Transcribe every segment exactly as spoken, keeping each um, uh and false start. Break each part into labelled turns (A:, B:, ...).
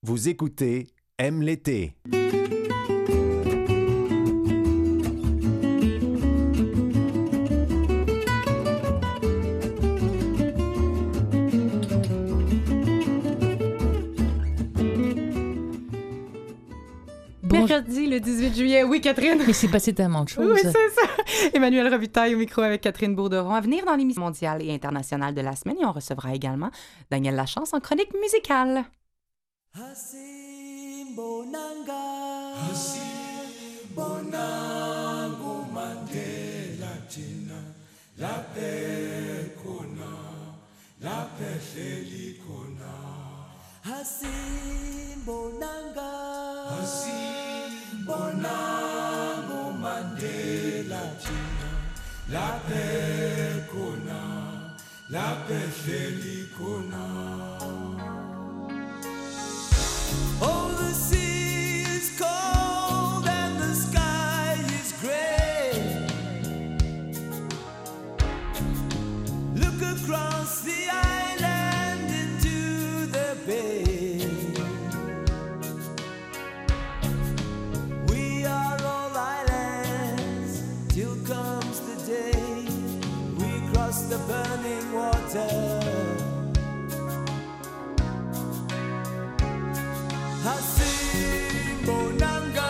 A: Vous écoutez Aime l'été.
B: Mercredi, le dix-huit juillet. Oui, Catherine.
C: Mais c'est passé tellement de choses.
B: Oui, c'est ça. Emmanuel Robitaille au micro avec Catherine Bourderon. À venir dans l'émission mondiale et internationale de la semaine. Et on recevra également Daniel Lachance en chronique musicale.
D: Hasimbonanga Hasimbonanga Mandela China Laphe khona laphe hleli khona. Oh, the sea is cold and the sky is gray. Look across the island into the bay. The burning water. Hasimbonanga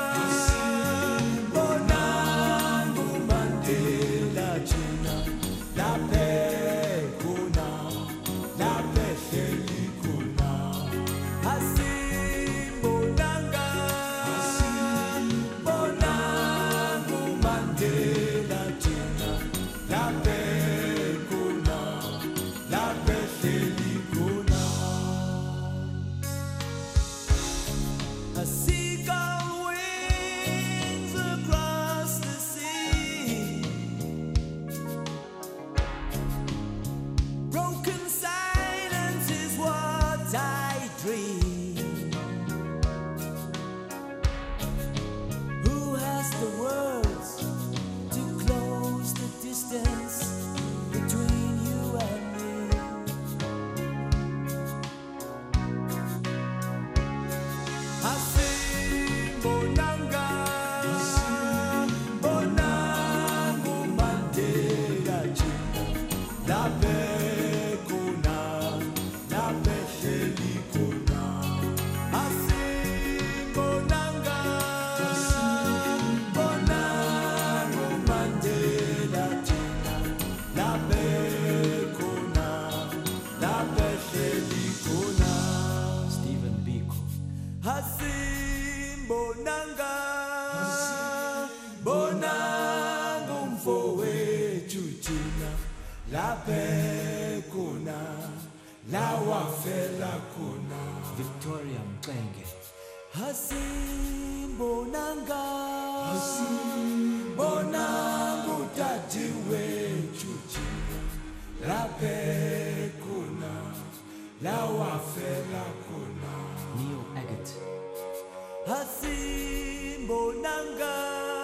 D: Hasimbonanga Mandela China Laphe khona laphe hleli khona. Hasimbonanga Hasimbonanga Mandela China laphe.
E: Victoria Mkenge.
D: Hasimbonanga Hasimbonanga utati wethu thina laphe khona la wafela khona.
E: Neil Agate.
D: Hasimbonanga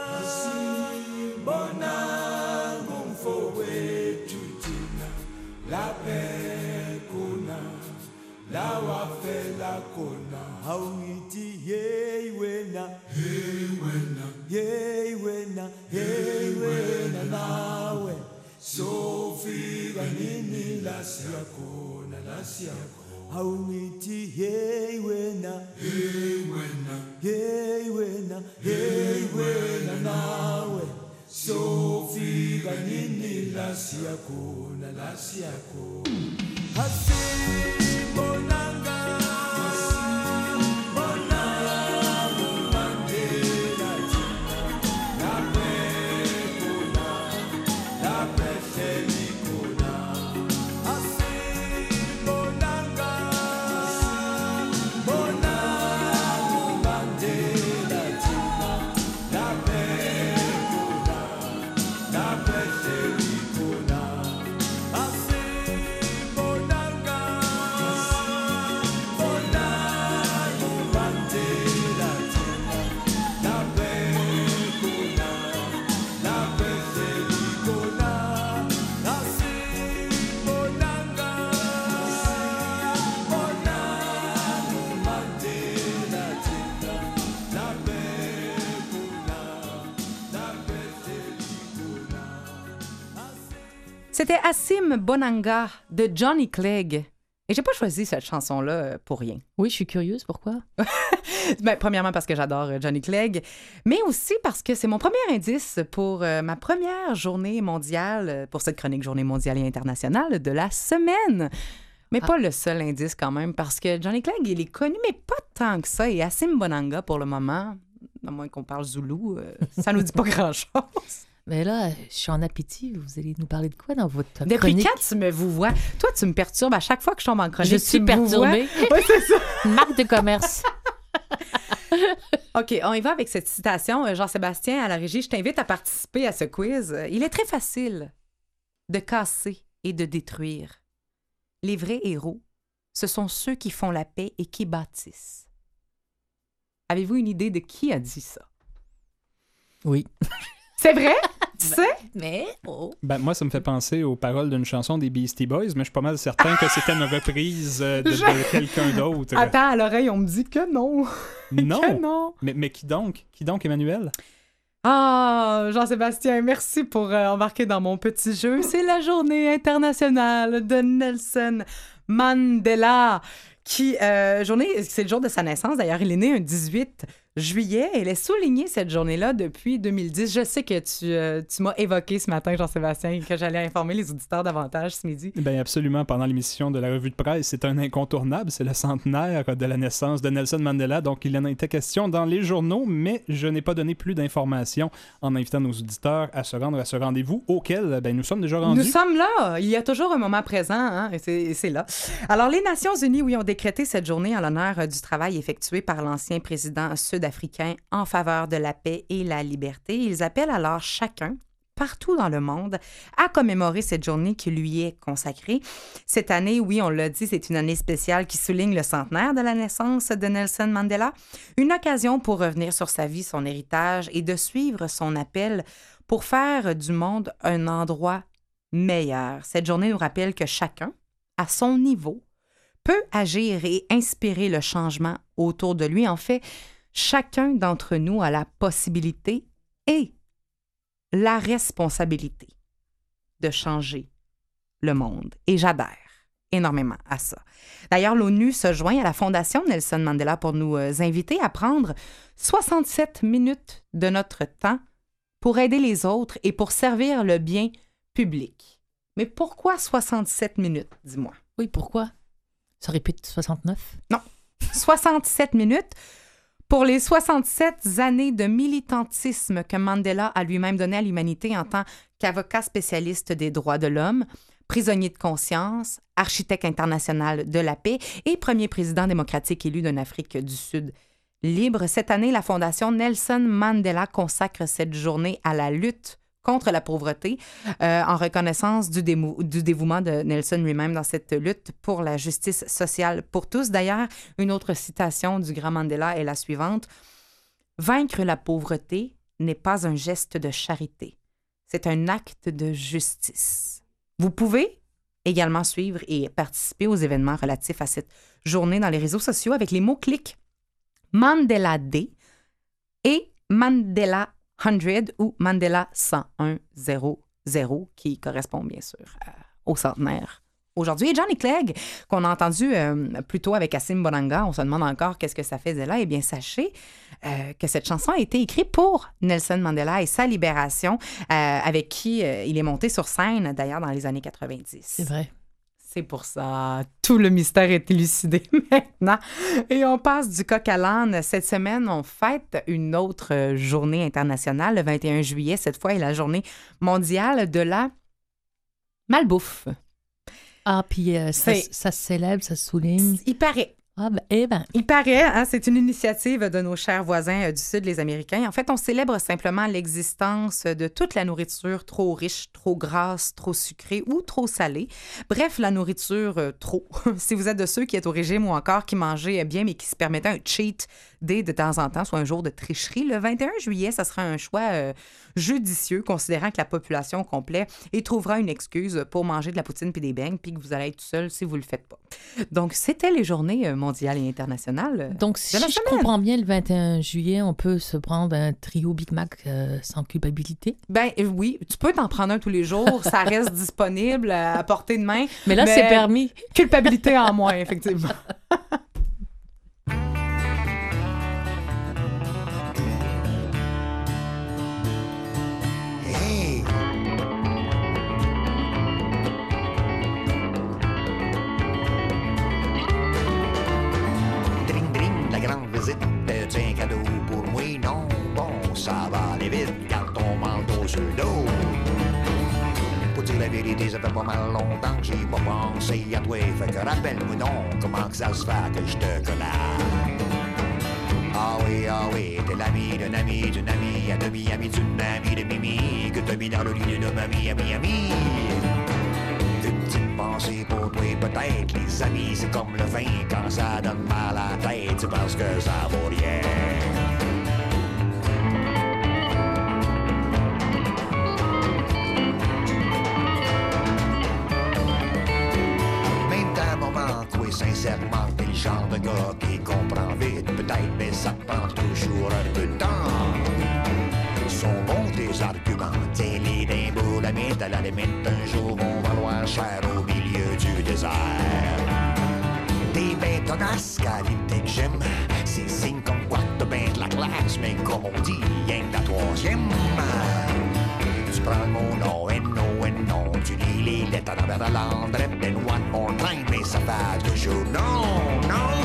D: Hasimbonanga umfowethu thina laphe khona la wafela khona. Awuthi hey wena hey wena hey wena hey wena nawe sofika nini la siyakhona la siyakhona. Awuthi hey wena hey wena hey wena hey wena nawe sofika nini la siyakhona la siyakhona. Hasimbonanga Bonanga
B: C'était Assim Bonanga de Johnny Clegg. Et j'ai pas choisi cette chanson-là euh, pour rien.
C: Oui, je suis curieuse. Pourquoi?
B: Ben, premièrement, parce que j'adore euh, Johnny Clegg, mais aussi parce que c'est mon premier indice pour euh, ma première journée mondiale, euh, pour cette chronique Journée mondiale et internationale de la semaine. Mais
C: Ah.
B: pas le seul indice quand même, parce que Johnny Clegg, il est connu, mais pas tant que ça. Et Assim Bonanga, pour le moment, à moins qu'on parle zoulou, euh, ça nous dit pas grand-chose.
C: Mais là, je suis en appétit. Vous allez nous parler de quoi dans votre
B: Depuis
C: chronique?
B: quand tu me vous vois? Toi, tu me perturbes à chaque fois que je tombe en chronique.
C: Je
B: tu
C: suis
B: me vouvoies.
C: perturbée.
B: Oui, c'est ça.
C: Marque de commerce.
B: OK, on y va avec cette citation. Euh, Jean-Sébastien, à la régie, je t'invite à participer à ce quiz. Euh, Il est très facile de casser et de détruire. Les vrais héros, ce sont ceux qui font la paix et qui bâtissent. Avez-vous une idée de qui a dit ça?
C: Oui.
B: C'est vrai? Tu sais?
C: Mais, oh.
F: Ben, moi, ça me fait penser aux paroles d'une chanson des Beastie Boys, mais je suis pas mal certain que c'était une reprise euh, de,
B: Je-
F: de quelqu'un d'autre.
B: Attends, à l'oreille, on me dit que non.
F: Non!
B: Que non.
F: Mais, mais qui donc? Qui donc, Emmanuel?
B: Ah, Jean-Sébastien, merci pour euh, embarquer dans mon petit jeu. C'est la journée internationale de Nelson Mandela. Qui, euh, journée, c'est le jour de sa naissance. D'ailleurs, il est né un dix-huit juillet. Elle est soulignée cette journée-là depuis deux mille dix. Je sais que tu, euh, tu m'as évoqué ce matin, Jean-Sébastien, que j'allais informer les auditeurs davantage ce midi.
F: Ben absolument, pendant l'émission de la revue de presse, c'est un incontournable, c'est le centenaire de la naissance de Nelson Mandela, donc il en a été question dans les journaux, mais je n'ai pas donné plus d'informations en invitant nos auditeurs à se rendre à ce rendez-vous auquel ben, nous sommes déjà rendus.
B: Nous sommes là. Il y a toujours un moment présent, hein, et c'est, et c'est là. Alors, les Nations unies, oui, ont décrété cette journée en l'honneur euh, du travail effectué par l'ancien président sud-africain en faveur de la paix et la liberté. Ils appellent alors chacun, partout dans le monde, à commémorer cette journée qui lui est consacrée. Cette année, oui, on l'a dit, c'est une année spéciale qui souligne le centenaire de la naissance de Nelson Mandela. Une occasion pour revenir sur sa vie, son héritage et de suivre son appel pour faire du monde un endroit meilleur. Cette journée nous rappelle que chacun, à son niveau, peut agir et inspirer le changement autour de lui. En fait, chacun d'entre nous a la possibilité et la responsabilité de changer le monde. Et j'adhère énormément à ça. D'ailleurs, l'ONU se joint à la Fondation Nelson Mandela pour nous euh, inviter à prendre soixante-sept minutes de notre temps pour aider les autres et pour servir le bien public. Mais pourquoi soixante-sept minutes, dis-moi?
C: Oui, pourquoi? Ça répète soixante-neuf?
B: soixante-sept minutes pour les soixante-sept années de militantisme que Mandela a lui-même donné à l'humanité en tant qu'avocat spécialiste des droits de l'homme, prisonnier de conscience, architecte international de la paix et premier président démocratique élu d'une Afrique du Sud libre. Cette année, la Fondation Nelson Mandela consacre cette journée à la lutte contre la pauvreté, euh, en reconnaissance du, démou- du dévouement de Nelson lui-même dans cette lutte pour la justice sociale pour tous. D'ailleurs, une autre citation du grand Mandela est la suivante. « Vaincre la pauvreté n'est pas un geste de charité, c'est un acte de justice. » Vous pouvez également suivre et participer aux événements relatifs à cette journée dans les réseaux sociaux avec les mots-clics Mandela Day et Mandela cent ou Mandela cent un zéro zéro qui correspond bien sûr à- au centenaire aujourd'hui. Et Johnny Clegg, qu'on a entendu euh, plus tôt avec Assim Bonanga, on se demande encore qu'est-ce que ça faisait là. Eh bien, sachez euh, que cette chanson a été écrite pour Nelson Mandela et sa libération, euh, avec qui euh, il est monté sur scène, d'ailleurs, dans les années quatre-vingt-dix.
C: C'est vrai.
B: C'est pour ça. Tout le mystère est élucidé maintenant. Et on passe du coq à l'âne. Cette semaine, on fête une autre euh, journée internationale, le vingt et un juillet. Cette fois, est la journée mondiale de la malbouffe.
C: Ah, puis euh, ça,
B: C'est-
C: ça se célèbre, ça se souligne.
B: Il paraît.
C: Ah, ben, eh ben,
B: Il paraît, hein, c'est une initiative de nos chers voisins euh, du Sud, les Américains. En fait, on célèbre simplement l'existence de toute la nourriture trop riche, trop grasse, trop sucrée ou trop salée. Bref, la nourriture euh, trop. Si vous êtes de ceux qui êtes au régime ou encore qui mangeaient bien mais qui se permettaient un cheat day de temps en temps, soit un jour de tricherie, le vingt et un juillet, ça sera un choix euh, judicieux, considérant que la population au complet y trouvera une excuse pour manger de la poutine puis des beignes, puis que vous allez être tout seul si vous le faites pas. Donc, c'était les journées euh, mondiales mondiale et internationale.
C: Donc, si
B: de la
C: je
B: semaine.
C: comprends bien, le vingt et un juillet, on peut se prendre un trio Big Mac euh, sans culpabilité.
B: Ben euh, oui, tu peux t'en prendre un tous les jours, ça reste disponible à portée de main.
C: Mais là, c'est permis.
B: Culpabilité en moins, effectivement.
G: Hey! Dring, dring, la grande visite, t'as un cadeau pour moi? Non, bon, ça va aller vite, garde ton manteau sur le dos. Pour dire la vérité, ça fait pas mal longtemps que j'ai pas pensé à toi. Fait que rappelle-moi donc comment que ça se fait que je te connais. Ah oui, ah oui, t'es l'ami d'un ami d'une amie, à demi-ami d'une amie de Mimi, que t'as mis dans le lit de mamie à Miami. Une petite pensée pour toi, peut-être, les amis, c'est comme le vin, quand ça donne mal à la tête, c'est parce que ça vaut rien. Même d'un moment, quoi, sincèrement, t'es le genre de gars qui comprend vite, peut-être, mais ça te prend toujours un peu de temps. Sont bons tes arguments, tiens-les d'un bout, la mythe, à la limite, un jour vont valoir cher au milieu du désert. T'es ben tenace, qualité que j'aime, c'est signe comme quoi t'as ben de la classe, mais comme on dit, rien que la troisième. Tu prends le mot non et non et non, tu lis les lettres à l'envers de l'andre, then one more time, mais ça fait toujours non, non.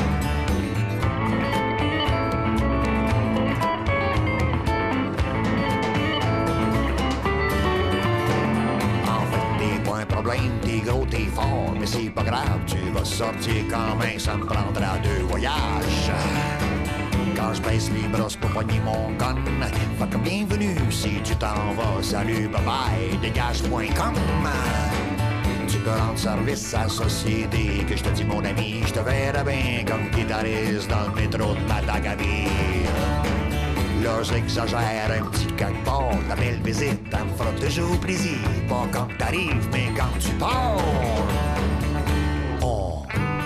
G: Problème, t'es gros, t'es fort, mais c'est pas grave, tu vas sortir quand même, ça me prendra deux voyages. Quand je baisse les bras pour poigner mon gun, fait que bienvenue si tu t'en vas, salut, bye bye, dégage point com. Tu peux rendre service à la société, que je te dis mon ami, je te verrai bien comme guitariste dans le métro de Matagavir. Là, j'exagère un petit quelque part. La belle visite, elle me fera toujours plaisir. Pas quand t'arrives, mais quand tu pars. Oh.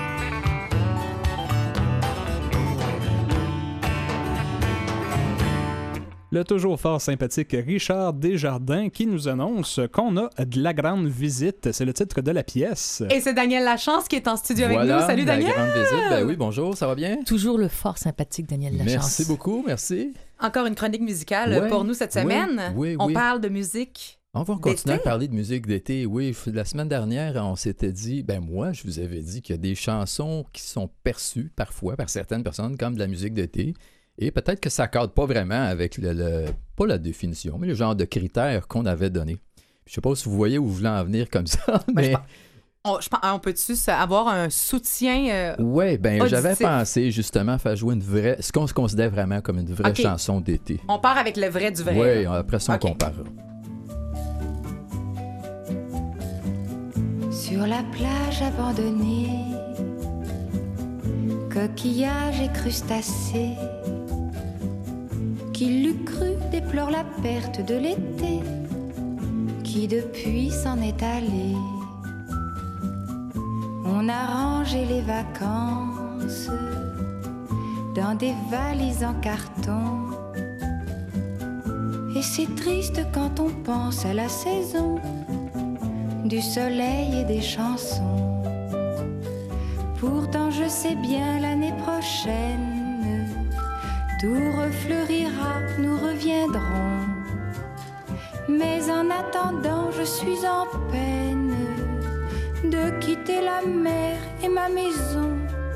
F: Le toujours fort sympathique Richard Desjardins qui nous annonce qu'on a de la grande visite. C'est le titre de la pièce.
B: Et c'est Daniel Lachance qui est en studio
H: voilà,
B: avec nous. Salut Daniel!
H: La grande visite. Ben oui, bonjour, ça va bien?
C: Toujours le fort sympathique Daniel Lachance.
H: Merci beaucoup, merci.
B: Encore une chronique musicale
H: ouais,
B: pour nous cette semaine.
H: Oui, oui,
B: on
H: oui.
B: parle de musique.
H: On va continuer
B: d'été.
H: à parler de musique d'été. Oui, la semaine dernière, on s'était dit, ben moi, je vous avais dit qu'il y a des chansons qui sont perçues parfois par certaines personnes comme de la musique d'été. Et peut-être que ça ne cadre pas vraiment avec le, le, pas la définition, mais le genre de critères qu'on avait donné. Je ne sais pas si vous voyez où vous voulez en venir comme ça,
B: Ben,
H: mais...
B: je pense- On, je pense- on peut-tu avoir un soutien euh,
H: Oui, ben
B: auditif?
H: j'avais pensé justement faire jouer une vraie, ce qu'on se considère vraiment comme une vraie
B: Ok.
H: chanson d'été.
B: On part avec le vrai du vrai.
H: Oui,
B: là.
H: après ça, on
B: Ok.
H: comparera.
I: Sur la plage abandonnée, coquillages et crustacés, qui l'eût cru déplore la perte de l'été, qui depuis s'en est allé. On a rangé les vacances dans des valises en carton, et c'est triste quand on pense à la saison du soleil et des chansons. Pourtant je sais bien l'année prochaine tout refleurira, nous reviendrons. Mais en attendant je suis en peine de quitter la mer et ma maison.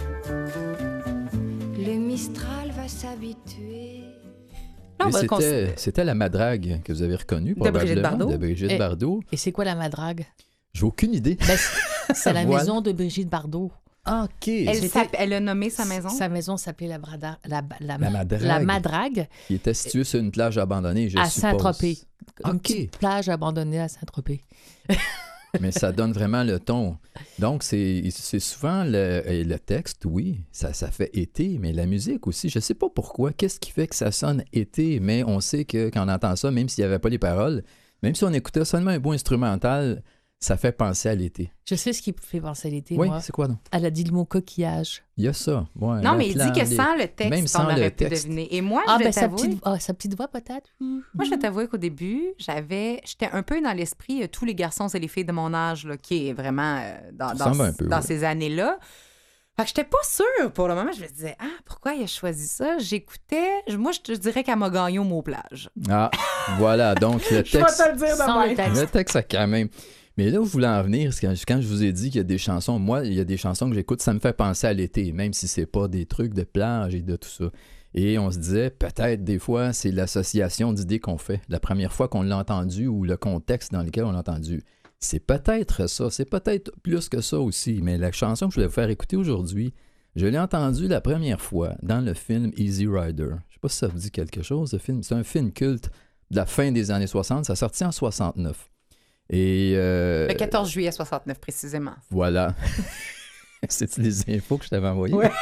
I: Le Mistral va s'habituer.
B: Là, on
H: Mais
B: va cons-
H: c'était, c'était la madrague que vous avez reconnue,
B: De Brigitte
H: probablement,
B: Bardot.
H: de Brigitte
C: Et-
H: Bardot.
C: Et c'est quoi la madrague?
H: J'ai aucune idée.
C: Ben, c'est- c'est la
H: Voilà.
C: maison de Brigitte Bardot.
H: Ah, OK.
B: Elle,
C: C'était-
B: s'app- elle a nommé sa maison.
C: Sa maison s'appelait la, Brada- la, la,
H: La Madrague.
C: la Madrague
H: Il était situé sur une plage abandonnée, je
C: à
H: suppose.
C: Saint-Tropez. Une
H: OK.
C: petite plage abandonnée à Saint-Tropez.
H: Mais ça donne vraiment le ton. Donc, c'est, c'est souvent le, et le texte, oui, ça, ça fait été, mais la musique aussi, je sais pas pourquoi, qu'est-ce qui fait que ça sonne été, mais on sait que quand on entend ça, même s'il n'y avait pas les paroles, même si on écoutait seulement un bout instrumental, ça fait penser à l'été.
C: Je sais ce qui fait penser à l'été,
H: Oui,
C: moi.
H: c'est quoi, non?
C: Elle a dit le mot coquillage.
H: Il y a ça. Ouais,
B: Non,
H: le
B: mais il
H: plan,
B: dit que
H: les-
B: sans le texte,
H: même
B: on
H: sans
B: aurait
H: le
B: pu
H: texte.
B: deviner. Et moi,
C: Ah,
B: je vais
C: ben sa
B: t'avouer...
C: petite, ah, sa petite voix, peut-être.
B: Moi, je vais t'avouer qu'au début, j'avais, j'étais un peu dans l'esprit euh, tous les garçons et les filles de mon âge, là, qui est vraiment euh, dans,
H: Ça
B: dans,
H: ressemble un peu,
B: dans
H: ouais.
B: ces années-là. Fait que j'étais pas sûre pour le moment. Je me disais, ah, pourquoi il a choisi ça? J'écoutais. je- Moi, je te dirais qu'elle m'a gagné au mot plage.
H: Ah, voilà. Donc, le
B: Je vais
H: texte.
B: te le dire
C: Sans
B: de
C: le
B: même.
C: texte.
H: Le texte, ça quand même. Mais là où je voulais en venir, c'est quand, quand je vous ai dit qu'il y a des chansons, moi, il y a des chansons que j'écoute, ça me fait penser à l'été, même si c'est pas des trucs de plage et de tout ça. Et on se disait, peut-être des fois, c'est l'association d'idées qu'on fait. La première fois qu'on l'a entendu ou le contexte dans lequel on l'a entendu. C'est peut-être ça, c'est peut-être plus que ça aussi. Mais la chanson que je voulais vous faire écouter aujourd'hui, je l'ai entendue la première fois dans le film Easy Rider. Je sais pas si ça vous dit quelque chose, ce film. C'est un film culte de la fin des années soixante. Ça sortit en soixante-neuf. Et euh,
B: Le quatorze juillet soixante-neuf, précisément.
H: voilà. C'est-tu les infos que je t'avais envoyées?
B: Ouais.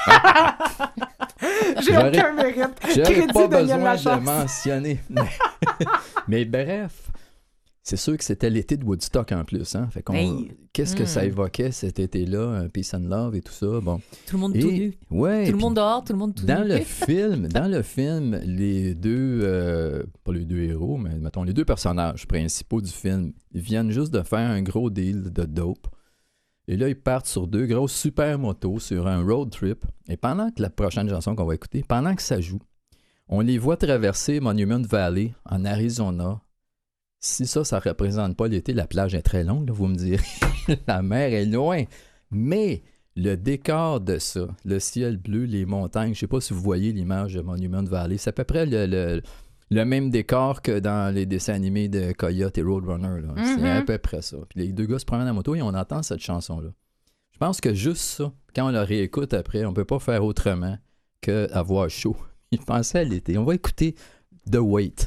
B: J'ai
H: J'aurais-
B: aucun mérite.
H: J'aurais
B: Crédit
H: pas
B: Daniel
H: besoin de
B: Lachance.
H: le mentionner. Mais, mais bref, c'est sûr que c'était l'été de Woodstock en plus. Hein? Fait qu'on,
B: Hey.
H: Qu'est-ce que
C: Mm.
H: ça évoquait cet été-là? Un peace and love et tout ça. Bon.
C: Tout le monde
H: Et,
C: tout nu.
H: ouais,
C: Tout le
H: puis
C: monde dehors, tout le monde tout
H: dans
C: nu.
H: le film, dans le film, les deux, euh, pas les deux héros, mais mettons les deux personnages principaux du film, ils viennent juste de faire un gros deal de dope. Et là, ils partent sur deux grosses super motos sur un road trip. Et pendant que la prochaine chanson qu'on va écouter, pendant que ça joue, on les voit traverser Monument Valley en Arizona. Si ça, ça représente pas l'été, la plage est très longue, là, vous me direz. La mer est loin. Mais le décor de ça, le ciel bleu, les montagnes, je sais pas si vous voyez l'image de Monument Valley, c'est à peu près le, le, le même décor que dans les dessins animés de Coyote et Roadrunner. Là.
B: Mm-hmm.
H: C'est à peu près ça. Puis les deux gars se promènent en moto et on entend cette chanson-là. Je pense que juste ça, quand on la réécoute après, on peut pas faire autrement qu'avoir chaud. Il pensait à l'été. On va écouter The Wait.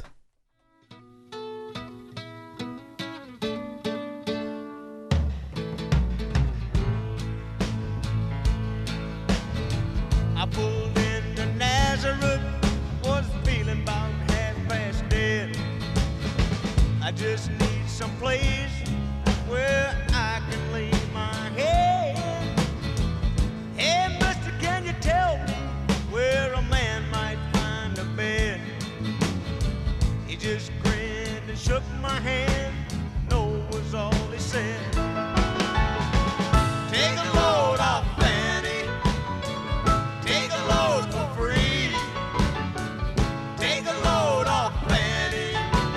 D: I pulled into Nazareth, was feeling about half past dead. I just need some place where I can lay my head. Hey, mister, can you tell me where a man might find a bed? He just grinned and shook my hand. No was all he said. Take a load off, Fanny. Take a load for free. Take a load off, Fanny.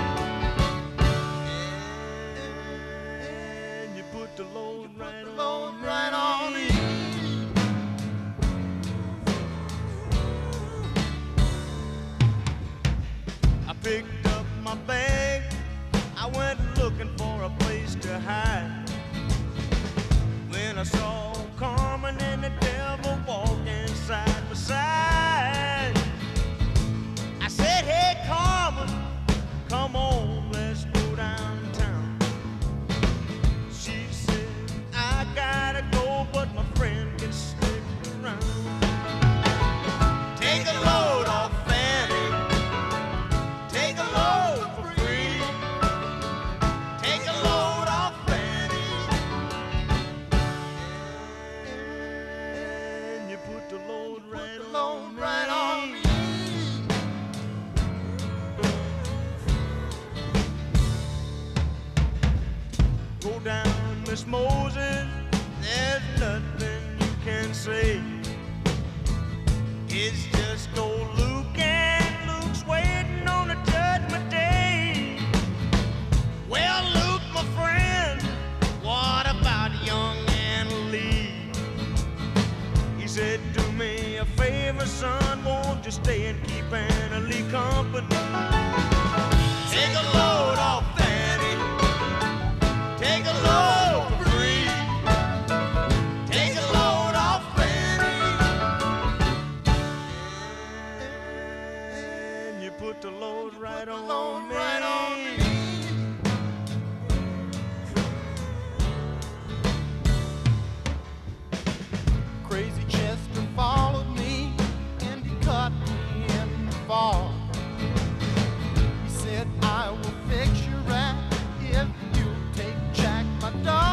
D: And you put the load right on, right on me. I picked up my bag. I went looking for a place to hide. When I saw Carmen and the devil walking side by side, I said, hey, Carmen, come on, let's go downtown. She said, I gotta go, but my friend can stick around. Take a load off, Fanny. Take a load for free. Take a load off, Fanny. And you put the load right on, right on me. Go down, Miss Moses. There's nothing you can say. It's just old Luke, and Luke's waiting on the judgment day. Well, Luke, my friend, what about young Anna Lee? He said, do me a favor, son, won't you stay and keep Anna Lee company? Take a load off, Fanny. Take a load for free. Take a load off, Fanny. And you put the load right on me. Right on me. Crazy Chester followed me and he caught me in the fall. He said, I will fix you right if you take Jack, my dog.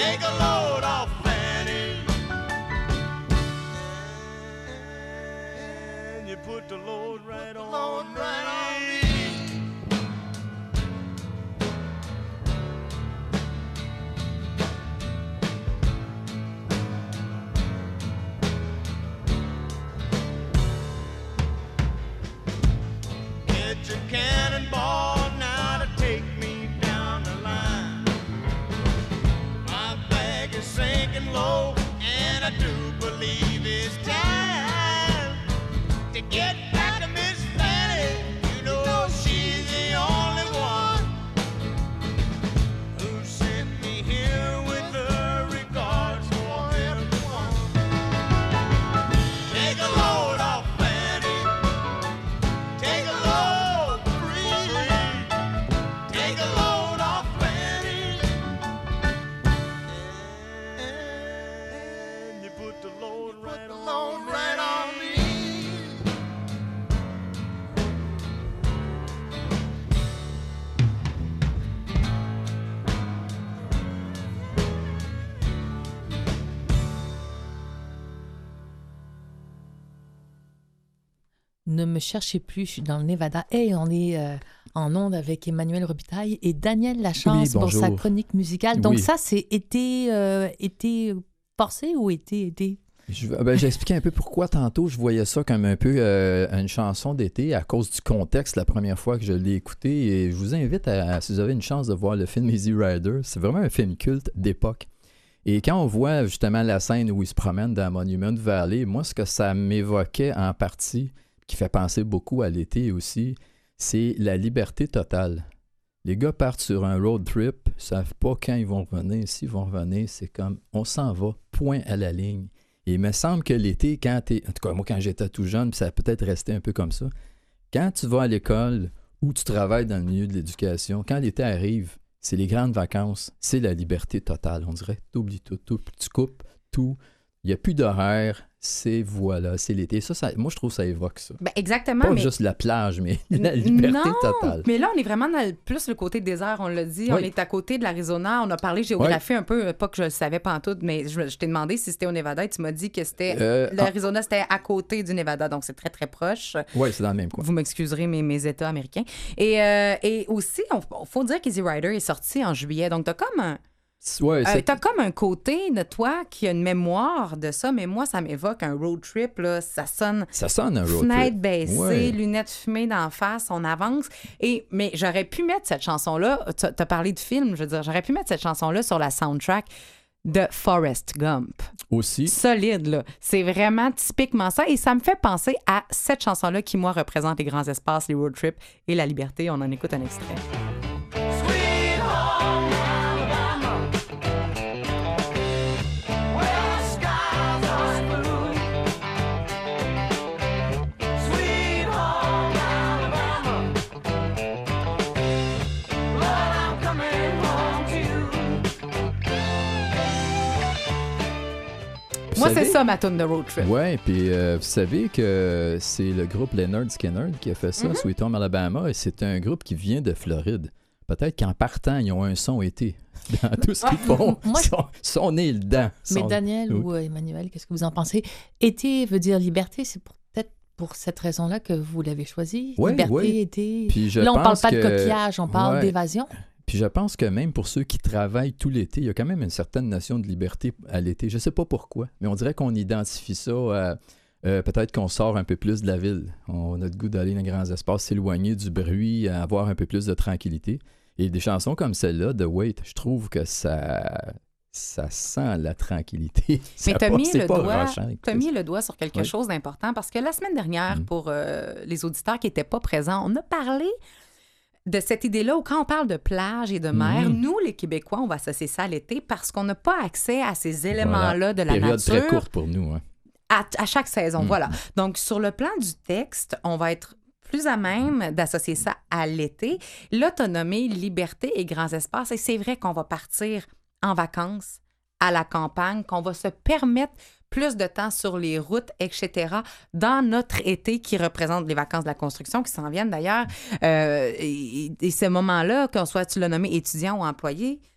D: take a load off Fanny. And you put the load right on me. Get your cannonball now to take me down the line. My bag is sinking low, and I do believe it's time to get back to Miss Fanny. You know she's the only one who sent me here with her regards for everyone. Take a load off Fanny. Take a load, breathe. Take a load off Fanny. And you put the load right on, right on me.
C: Ne me cherchez plus, je suis dans le Nevada. Hey, on est euh, en onde avec Emmanuel Robitaille et Daniel Lachance
H: Oui,
C: pour sa
H: bonjour.
C: chronique musicale. Donc
H: Oui.
C: ça, c'est été, euh, été passé ou été, été?
H: Je, ben, j'ai expliqué un peu pourquoi tantôt je voyais ça comme un peu euh, une chanson d'été à cause du contexte la première fois que je l'ai écouté. Et je vous invite, à, si vous avez une chance de voir le film Easy Rider, c'est vraiment un film culte d'époque. Et quand on voit justement la scène où il se promène dans Monument Valley, moi, ce que ça m'évoquait en partie, qui fait penser beaucoup à l'été aussi, c'est la liberté totale. Les gars partent sur un road trip, ils savent pas quand ils vont revenir. S'ils vont revenir, c'est comme on s'en va, point à la ligne. Et il me semble que l'été, quand t'es. En tout cas, moi, quand j'étais tout jeune, puis ça a peut-être resté un peu comme ça, quand tu vas à l'école ou tu travailles dans le milieu de l'éducation, quand l'été arrive, c'est les grandes vacances, c'est la liberté totale. On dirait, t'oublies tout, tout, tu coupes tout, il n'y a plus d'horaire, c'est voilà, c'est l'été. Ça, ça, moi, je trouve que ça évoque ça.
B: Ben, exactement.
H: Pas
B: mais...
H: juste la plage, mais la liberté
B: non,
H: totale.
B: mais là, on est vraiment dans le, plus le côté désert, on l'a dit.
H: Oui.
B: On est à côté de l'Arizona. On a parlé géographie un peu, pas que je le savais pas en tout, mais je, je t'ai demandé si c'était au Nevada et tu m'as dit que c'était
H: Euh,
B: l'Arizona, c'était à côté du Nevada, donc c'est très, très proche.
H: Oui, c'est dans le même coin.
B: Vous m'excuserez, mes, mes États américains. Et, euh, et aussi, il faut dire qu'Easy Rider est sorti en juillet, donc t'as comme un...
H: Ouais,
B: Euh,
H: c'est-
B: t'as comme un côté de toi qui a une mémoire de ça, mais moi, ça m'évoque un road trip, là. Ça sonne
H: ça sonne un road
B: fenêtre
H: trip.
B: baissée,
H: Ouais.
B: lunettes fumées d'en face, on avance. Et, mais j'aurais pu mettre cette chanson-là, t'as t'as parlé de film, je veux dire, j'aurais pu mettre cette chanson-là sur la soundtrack de Forrest Gump.
H: Aussi.
B: Solide, là. C'est vraiment typiquement ça. Et ça me fait penser à cette chanson-là qui, moi, représente les grands espaces, les road trips et la liberté. On en écoute un extrait.
D: Sweet home Alabama, where the skies are blue. Sweet home Alabama, Lord, I'm coming home to you.
B: Moi,
H: savez-
B: c'est ça, ma tune de road trip.
H: Ouais, puis euh, vous savez que c'est le groupe Leonard Skinner qui a fait ça,
B: Mm-hmm.
H: Sweet Home Alabama, et c'est un groupe qui vient de Floride. Peut-être qu'en partant, ils ont un son été dans tout ce qu'ils font.
C: Moi,
H: Ils sont, sont nés dedans.
C: Mais
H: Sont-
C: Daniel
H: Oui.
C: ou euh, Emmanuel, qu'est-ce que vous en pensez? Été veut dire liberté, c'est pour- peut-être pour cette raison-là que vous l'avez choisi.
H: Oui,
C: liberté,
H: oui.
C: été.
H: Puis je
C: Là, on parle
H: pense
C: pas de
H: que-
C: coquillage, on parle
H: Ouais.
C: d'évasion.
H: Puis je pense que même pour ceux qui travaillent tout l'été, il y a quand même une certaine notion de liberté à l'été. Je sais pas pourquoi, mais on dirait qu'on identifie ça à... euh, peut-être qu'on sort un peu plus de la ville. On a le goût d'aller dans les grands espaces, s'éloigner du bruit, avoir un peu plus de tranquillité. Et des chansons comme celle-là, de Wait, je trouve que ça, ça sent la tranquillité.
B: Mais
H: Ça
B: t'as
H: pas-
B: mis,
H: c'est
B: le
H: pas
B: doigt,
H: rushant, écoutez
B: t'as mis
H: ça.
B: le doigt sur quelque
H: Oui.
B: chose d'important parce que la semaine dernière,
H: Mm.
B: pour euh, les auditeurs qui n'étaient pas présents, on a parlé de cette idée-là où quand on parle de plage et de mer,
H: Mhm.
B: nous, les Québécois, on va associer ça à l'été parce qu'on n'a pas accès à ces éléments-là de la
H: Période
B: nature
H: très courte pour nous. Hein.
B: à, à chaque saison.
H: Mhm.
B: Voilà. Donc, sur le plan du texte, on va être plus à même d'associer ça à l'été. Là, tu as nommé liberté et grands espaces et c'est vrai qu'on va partir en vacances à la campagne, qu'on va se permettre plus de temps sur les routes, et cetera, dans notre été qui représente les vacances de la construction qui s'en viennent d'ailleurs. Euh, et, et ce moment-là, qu'on soit, tu l'as nommé étudiant ou employé,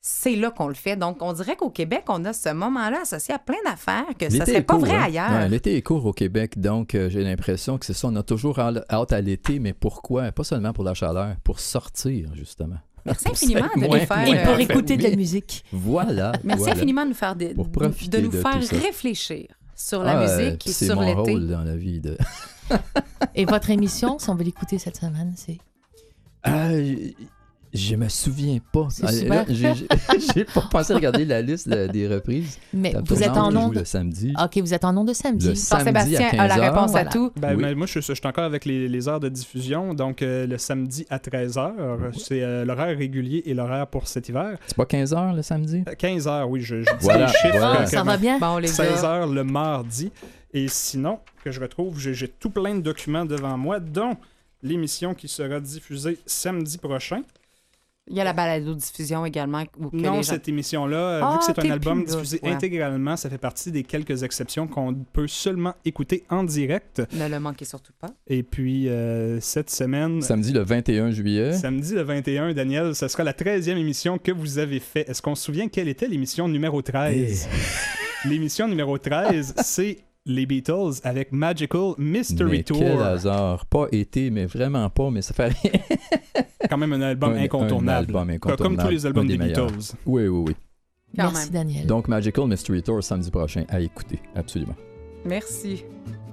B: c'est là qu'on le fait. Donc, on dirait qu'au Québec, on a ce moment-là associé à plein d'affaires que ça
H: L'été
B: serait
H: est
B: pas
H: court,
B: vrai
H: hein?
B: ailleurs.
H: Ouais, l'été est court au Québec, donc euh, j'ai l'impression que c'est ça. On a toujours hâte à l'été, mais pourquoi? Pas seulement pour la chaleur, pour sortir, justement.
B: Merci
H: Pour
B: infiniment
H: s'être
B: de
H: moins-
B: nous faire...
C: Et pour
B: euh,
C: écouter de la
H: Oui.
C: musique.
H: Voilà.
B: Merci
H: voilà.
B: infiniment de nous faire des-
H: Pour profiter
B: de nous
H: de
B: faire
H: tout ça.
B: réfléchir sur la
H: Ah, euh,
B: musique et
H: c'est
B: sur
H: mon
B: l'été.
H: rôle dans la vie. De...
C: Et votre émission, si on veut l'écouter cette semaine, c'est...
H: Ah, je, je me souviens pas.
C: C'est
H: Ah,
C: super.
H: là, j'ai, j'ai- j'ai pas pensé à regarder la liste de- des reprises.
C: Mais
H: La
C: vous êtes en
H: tournante joue
C: onde...
H: le samedi.
C: OK, vous êtes en onde de samedi.
H: Le samedi à
B: Jean-Sébastien a la
H: quinze heures.
B: réponse à
C: Voilà.
B: tout.
F: Ben,
H: Oui.
F: ben, moi, je, je suis encore avec les, les heures de diffusion. Donc, euh, le samedi à treize heures, c'est euh, l'horaire régulier et l'horaire pour cet hiver.
H: C'est pas quinze heures le samedi?
F: Euh, quinze heures, oui, je, je dis
H: Voilà,
F: les chiffres.
H: voilà.
F: euh,
C: Ça
F: comme-
C: va bien?
B: Bon, les
F: seize
B: gars,
F: heures le mardi. Et sinon, que je retrouve, j'ai, j'ai tout plein de documents devant moi, dont l'émission qui sera diffusée samedi prochain.
B: il y a la balado-diffusion également. où que
F: Non,
B: les gens-
F: cette émission-là, euh,
B: Ah,
F: vu que c'est
B: t'es
F: un album
B: plus là,
F: diffusé
B: ouais.
F: intégralement, ça fait partie des quelques exceptions qu'on peut seulement écouter en direct.
B: Ne le manquez surtout pas.
F: Et puis, euh, cette semaine,
H: Samedi le vingt et un juillet.
F: samedi le vingt et un, Daniel, ce sera la treizième émission que vous avez fait. Est-ce qu'on se souvient quelle était l'émission numéro treize? L'émission numéro treize, c'est les Beatles avec Magical Mystery
H: Mais
F: Tour.
H: quel hasard. Pas été, mais vraiment pas, mais ça fait rien.
F: Quand même un album
H: Un- un
F: incontournable.
H: album incontournable.
F: Comme tous les albums
H: Un
F: des,
H: des meilleurs.
F: Beatles.
H: Oui, oui, oui.
B: Quand
C: Merci,
B: même.
C: Daniel.
H: Donc, Magical Mystery Tour samedi prochain à écouter. Absolument.
B: Merci.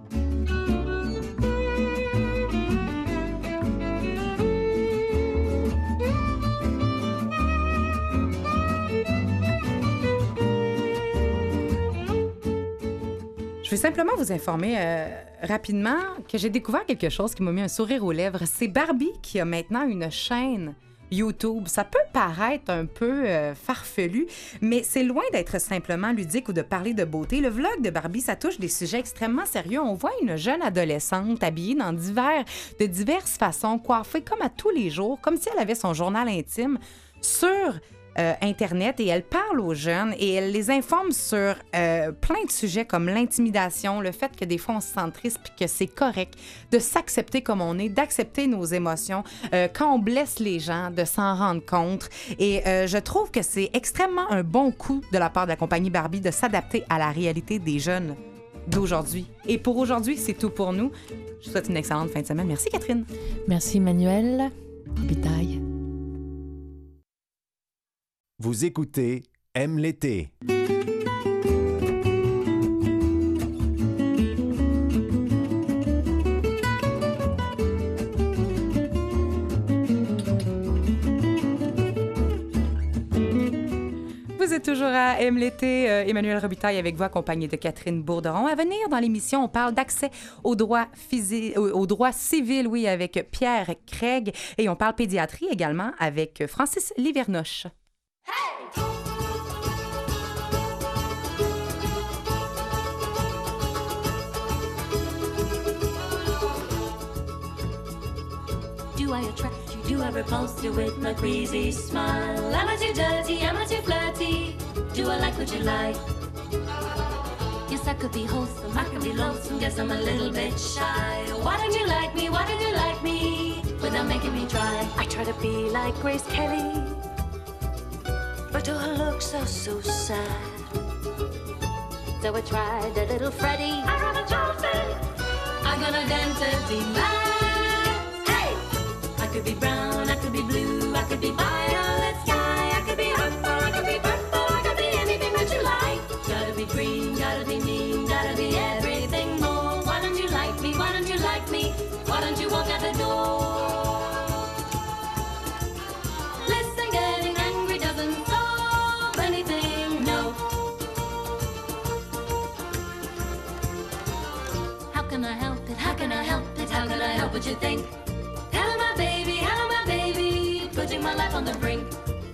B: Je vais simplement vous informer euh, rapidement que j'ai découvert quelque chose qui m'a mis un sourire aux lèvres. C'est Barbie qui a maintenant une chaîne YouTube. Ça peut paraître un peu euh, farfelu, mais c'est loin d'être simplement ludique ou de parler de beauté. Le vlog de Barbie, ça touche des sujets extrêmement sérieux. On voit une jeune adolescente habillée dans divers, de diverses façons, coiffée comme à tous les jours, comme si elle avait son journal intime sur euh, Internet, et elle parle aux jeunes et elle les informe sur euh, plein de sujets comme l'intimidation, le fait que des fois on se sent triste puis que c'est correct de s'accepter comme on est, d'accepter nos émotions, euh, quand on blesse les gens, de s'en rendre compte. Et euh, je trouve que c'est extrêmement un bon coup de la part de la compagnie Barbie de s'adapter à la réalité des jeunes d'aujourd'hui. Et pour aujourd'hui, c'est tout pour nous. Je vous souhaite une excellente fin de semaine. Merci Catherine.
C: Merci, Emmanuel. Bitaille.
A: Vous écoutez Aime l'été.
B: Vous êtes toujours à Aime l'été, euh, Emmanuel Robitaille avec vous, accompagné de Catherine Bourderon. À venir dans l'émission, on parle d'accès aux droits, physi- aux aux droits civils, oui, avec Pierre Craig. Et on parle pédiatrie également avec Francis Livernoche.
J: Do I attract you? Do I repulse you with my crazy smile? Am I too dirty? Am I too flirty? Do I like what you like? Yes, I could be wholesome, I could be lonesome. Guess I'm a little bit shy. Why don't you like me? Why don't you like me? Without making me try. I try to be like Grace Kelly, but her looks are so sad. So I tried a little Freddie. I got a Johnson. I got a density man. Hey! I could be brown, I could be blue, I could be violet sky, I could be purple, I could be purple, I could be anything that you like. Gotta be green, gotta be mean, gotta be everything more. Why don't you like me? Why don't you like me? Why don't you walk out the door? Listen, getting angry doesn't solve anything, no. How can I help it? How can I help it? How can I help what you think? Hello, my baby, hello, my baby, putting my life on the brink.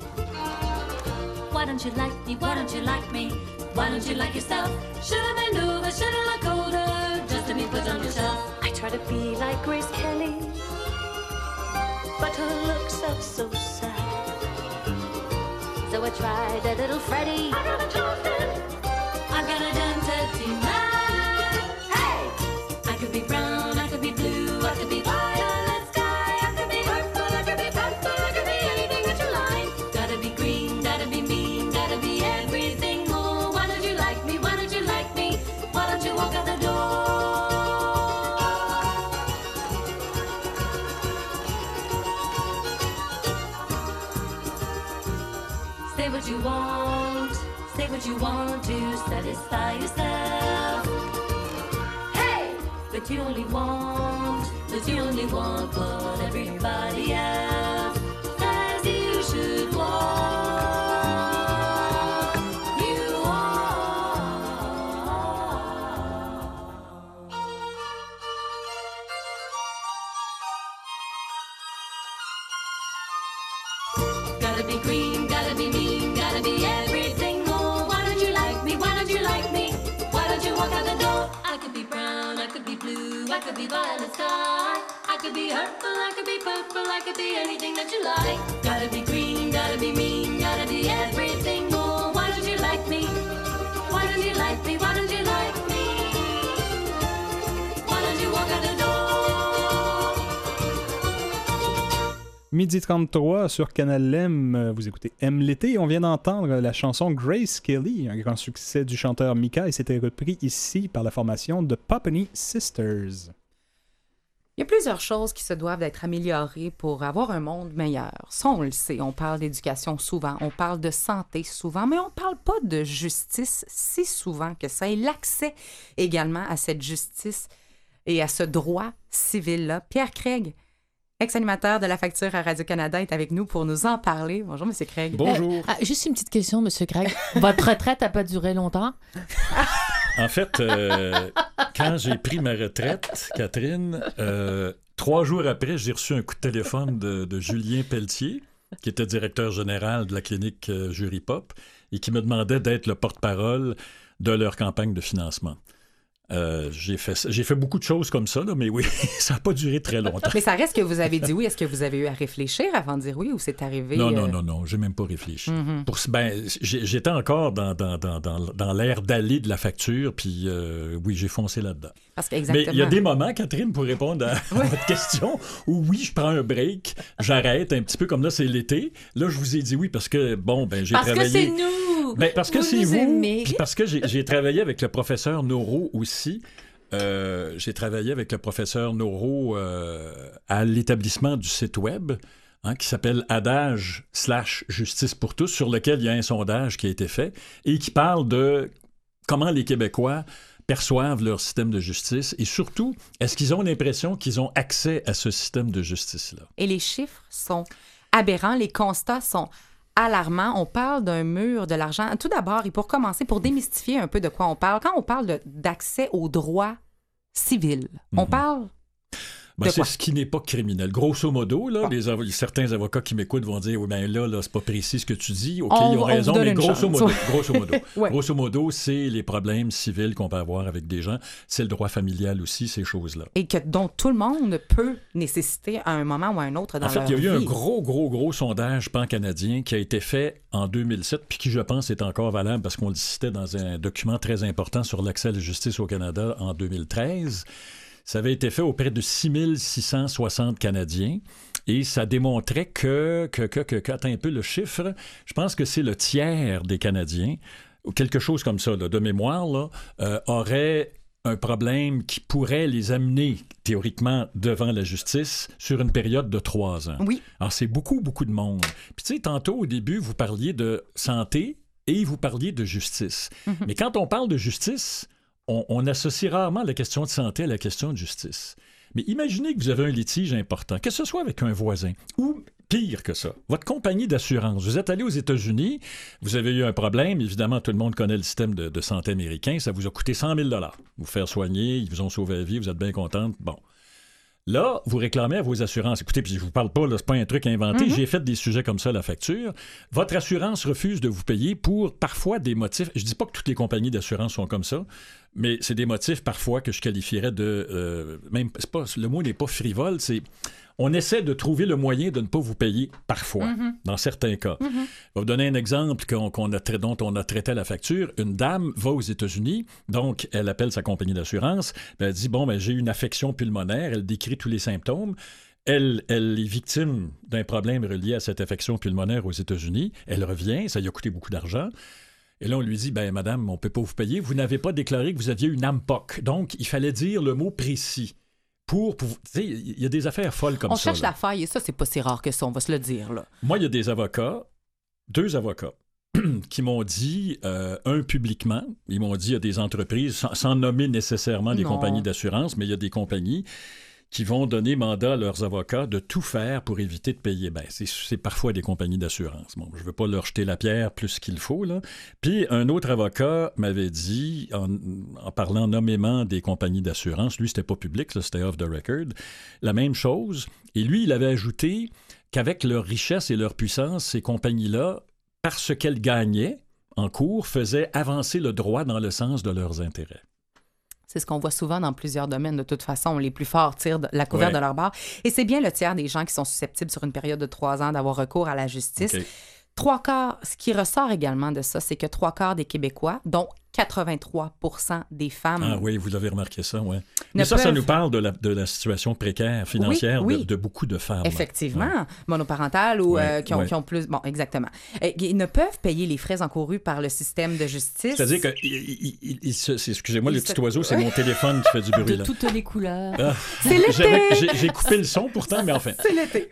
J: Why don't you like me? Why don't you like me? Why don't you like yourself? Should've been over, should've looked older, just to be put on your shelf. I try to be like Grace Kelly, but her looks are so sad. So I tried a little Freddie. I got a Johnson. I got a density man. Hey! I could be brown, I could be blue, I could be violet sky, I could be purple, I could be purple, I could be anything that you like. Gotta be green, gotta be me. take what you want to satisfy yourself. Hey! But you only want, but you only want what everybody else says you should want. You want. Gotta be green, gotta be mean, gotta be everything more. Why don't you like me? Why don't you like me? Why don't you walk out the door? I could be brown, I could be blue, I could be violet sky. I could be hurtful, I could be purple, I could be anything that you like. Gotta be green, gotta be mean, gotta be everything more. Why don't you like me? Why don't you like me? Why don't you like me? Why don't you walk out the door?
F: Midi trente-trois sur Canal M, vous écoutez M l'été. On vient d'entendre la chanson Grace Kelly, un grand succès du chanteur Mika, et c'était repris ici par la formation de Poppany Sisters.
B: Il y a plusieurs choses qui se doivent d'être améliorées pour avoir un monde meilleur. Ça, on le sait. On parle d'éducation souvent, on parle de santé souvent, mais on ne parle pas de justice si souvent que ça. Et l'accès également à cette justice et à ce droit civil-là. Pierre Craig, ex-animateur de La Facture à Radio-Canada, est avec nous pour nous en parler. Bonjour, M. Craig.
F: Bonjour.
C: Euh, ah, juste une petite question, M. Craig. Votre retraite n'a pas duré longtemps?
K: En fait, euh, quand j'ai pris ma retraite, Catherine, euh, trois jours après, j'ai reçu un coup de téléphone de, de Julien Pelletier, qui était directeur général de la clinique euh, Jury Pop, et qui me demandait d'être le porte-parole de leur campagne de financement. Euh, j'ai fait, j'ai fait beaucoup de choses comme ça, là, mais oui, ça n'a pas duré très longtemps.
B: Mais ça reste que vous avez dit oui. Est-ce que vous avez eu à réfléchir avant de dire oui ou c'est arrivé?
K: Non,
B: euh...
K: non, non, non, j'ai même pas réfléchi.
B: Mm-hmm.
K: Pour, ben, j'ai, j'étais encore dans, dans, dans, dans, dans l'ère d'aller de la facture, puis euh, oui, j'ai foncé là-dedans.
B: Parce qu'exactement.
K: Mais il y a des moments, Catherine, pour répondre à, à votre question, où oui, je prends un break, j'arrête un petit peu, comme là, c'est l'été. Là, je vous ai dit oui parce que, bon, ben j'ai
C: parce
K: travaillé...
C: Parce que c'est nous!
K: Ben, parce que
C: vous
K: c'est
C: nous
K: vous,
C: aimez.
K: puis parce que j'ai, j'ai travaillé avec le professeur Noro aussi. Euh, j'ai travaillé avec le professeur Noro euh, à l'établissement du site web hein, qui s'appelle Adage slash Justice pour tous, sur lequel il y a un sondage qui a été fait et qui parle de comment les Québécois perçoivent leur système de justice et surtout, est-ce qu'ils ont l'impression qu'ils ont accès à ce système de justice-là?
B: Et les chiffres sont aberrants, les constats sont alarmants. On parle d'un mur de l'argent. Tout d'abord, et pour commencer, pour démystifier un peu de quoi on parle, quand on parle de, d'accès aux droits civils, mm-hmm. on parle...
K: Ben, c'est ce qui n'est pas criminel. Grosso modo, là, les avo- certains avocats qui m'écoutent vont dire oui, ben là, là c'est pas précis ce que tu dis. OK,
B: on,
K: ils ont raison, mais grosso modo, grosso modo,
B: ouais.
K: grosso modo, c'est les problèmes civils qu'on peut avoir avec des gens. C'est le droit familial aussi, ces choses-là.
B: Et que dont tout le monde peut nécessiter à un moment ou à un autre dans
K: en fait,
B: leur
K: il y a eu
B: vie.
K: un gros, gros, gros sondage pan-canadien qui a été fait en deux mille sept, puis qui, je pense, est encore valable parce qu'on le citait dans un document très important sur l'accès à la justice au Canada en deux mille treize. Ça avait été fait auprès de six mille six cent soixante Canadiens et ça démontrait que, que, que, que, que, attends un peu le chiffre, je pense que c'est le tiers des Canadiens, ou quelque chose comme ça, là, de mémoire, là, euh, aurait un problème qui pourrait les amener théoriquement devant la justice sur une période de trois ans.
B: Oui.
K: Alors, c'est beaucoup, beaucoup de monde. Puis tu sais, tantôt, au début, vous parliez de santé et vous parliez de justice. Mm-hmm. Mais quand on parle de justice... On, on associe rarement la question de santé à la question de justice. Mais imaginez que vous avez un litige important, que ce soit avec un voisin ou pire que ça, votre compagnie d'assurance. Vous êtes allé aux États-Unis, vous avez eu un problème, évidemment, tout le monde connaît le système de, de santé américain, ça vous a coûté cent mille dollars. Vous faire soigner, ils vous ont sauvé la vie, vous êtes bien contente, bon. Là, vous réclamez à vos assurances. Écoutez, puis je vous parle pas, là, c'est pas un truc inventé. Mm-hmm. J'ai fait des sujets comme ça à la facture. Votre assurance refuse de vous payer pour parfois des motifs. Je dis pas que toutes les compagnies d'assurance sont comme ça, mais c'est des motifs parfois que je qualifierais de euh, même c'est pas le mot n'est pas frivole, c'est on essaie de trouver le moyen de ne pas vous payer parfois, mm-hmm. dans certains cas. Mm-hmm. Je vais vous donner un exemple qu'on, qu'on a tra- dont on a traité à la facture. Une dame va aux États-Unis, donc elle appelle sa compagnie d'assurance, elle dit, bon, ben, j'ai une affection pulmonaire, elle décrit tous les symptômes. Elle, elle est victime d'un problème relié à cette affection pulmonaire aux États-Unis. Elle revient, ça lui a coûté beaucoup d'argent. Et là, on lui dit, ben madame, on ne peut pas vous payer. Vous n'avez pas déclaré que vous aviez une A M P O C. Donc, il fallait dire le mot précis. Pour, pour tu sais, il y a des affaires folles comme
B: on
K: ça.
B: On cherche
K: là.
B: la faille et ça, c'est pas si rare que ça, on va se le dire. Là.
K: Moi, il y a des avocats, deux avocats, qui m'ont dit, euh, un, publiquement, ils m'ont dit, il y a des entreprises, sans, sans nommer nécessairement les
B: Non.
K: compagnies d'assurance, mais il y a des compagnies qui vont donner mandat à leurs avocats de tout faire pour éviter de payer. Ben, c'est, c'est parfois des compagnies d'assurance. Bon, je ne veux pas leur jeter la pierre plus qu'il faut, là. Puis un autre avocat m'avait dit, en, en parlant nommément des compagnies d'assurance, lui, c'était pas public, ça, c'était off the record, la même chose. Et lui, il avait ajouté qu'avec leur richesse et leur puissance, ces compagnies-là, parce qu'elles gagnaient en cours, faisaient avancer le droit dans le sens de leurs intérêts.
B: C'est ce qu'on voit souvent dans plusieurs domaines. De toute façon, les plus forts tirent de la couverture
K: Ouais.
B: de leur barre. Et c'est bien le tiers des gens qui sont susceptibles sur une période de trois ans d'avoir recours à la justice.
K: Okay.
B: Trois quarts, ce qui ressort également de ça, c'est que trois quarts des Québécois, dont quatre-vingt-trois pour cent des femmes...
K: Ah oui, vous avez remarqué ça, oui.
B: Ne
K: Mais ça, ça
B: peuvent-
K: nous parle de la, de la situation précaire financière
B: Oui, oui.
K: De, de beaucoup de femmes.
B: Effectivement,
K: Ouais.
B: monoparentales ou
K: Ouais,
B: euh, qui, ont,
K: ouais.
B: qui ont plus... Bon, exactement. Euh, ils ne peuvent payer les frais encourus par le système de justice.
K: C'est-à-dire que, il, il- il- il se- c'est- excusez-moi,
B: Il
K: le
B: se-
K: petit oiseau, c'est mon téléphone qui fait du bruit.
C: De
K: Là.
C: toutes les couleurs.
K: Ah,
B: C'est l'été!
K: j'avais- J'ai, j'ai coupé le son pourtant, mais enfin.
B: C'est l'été.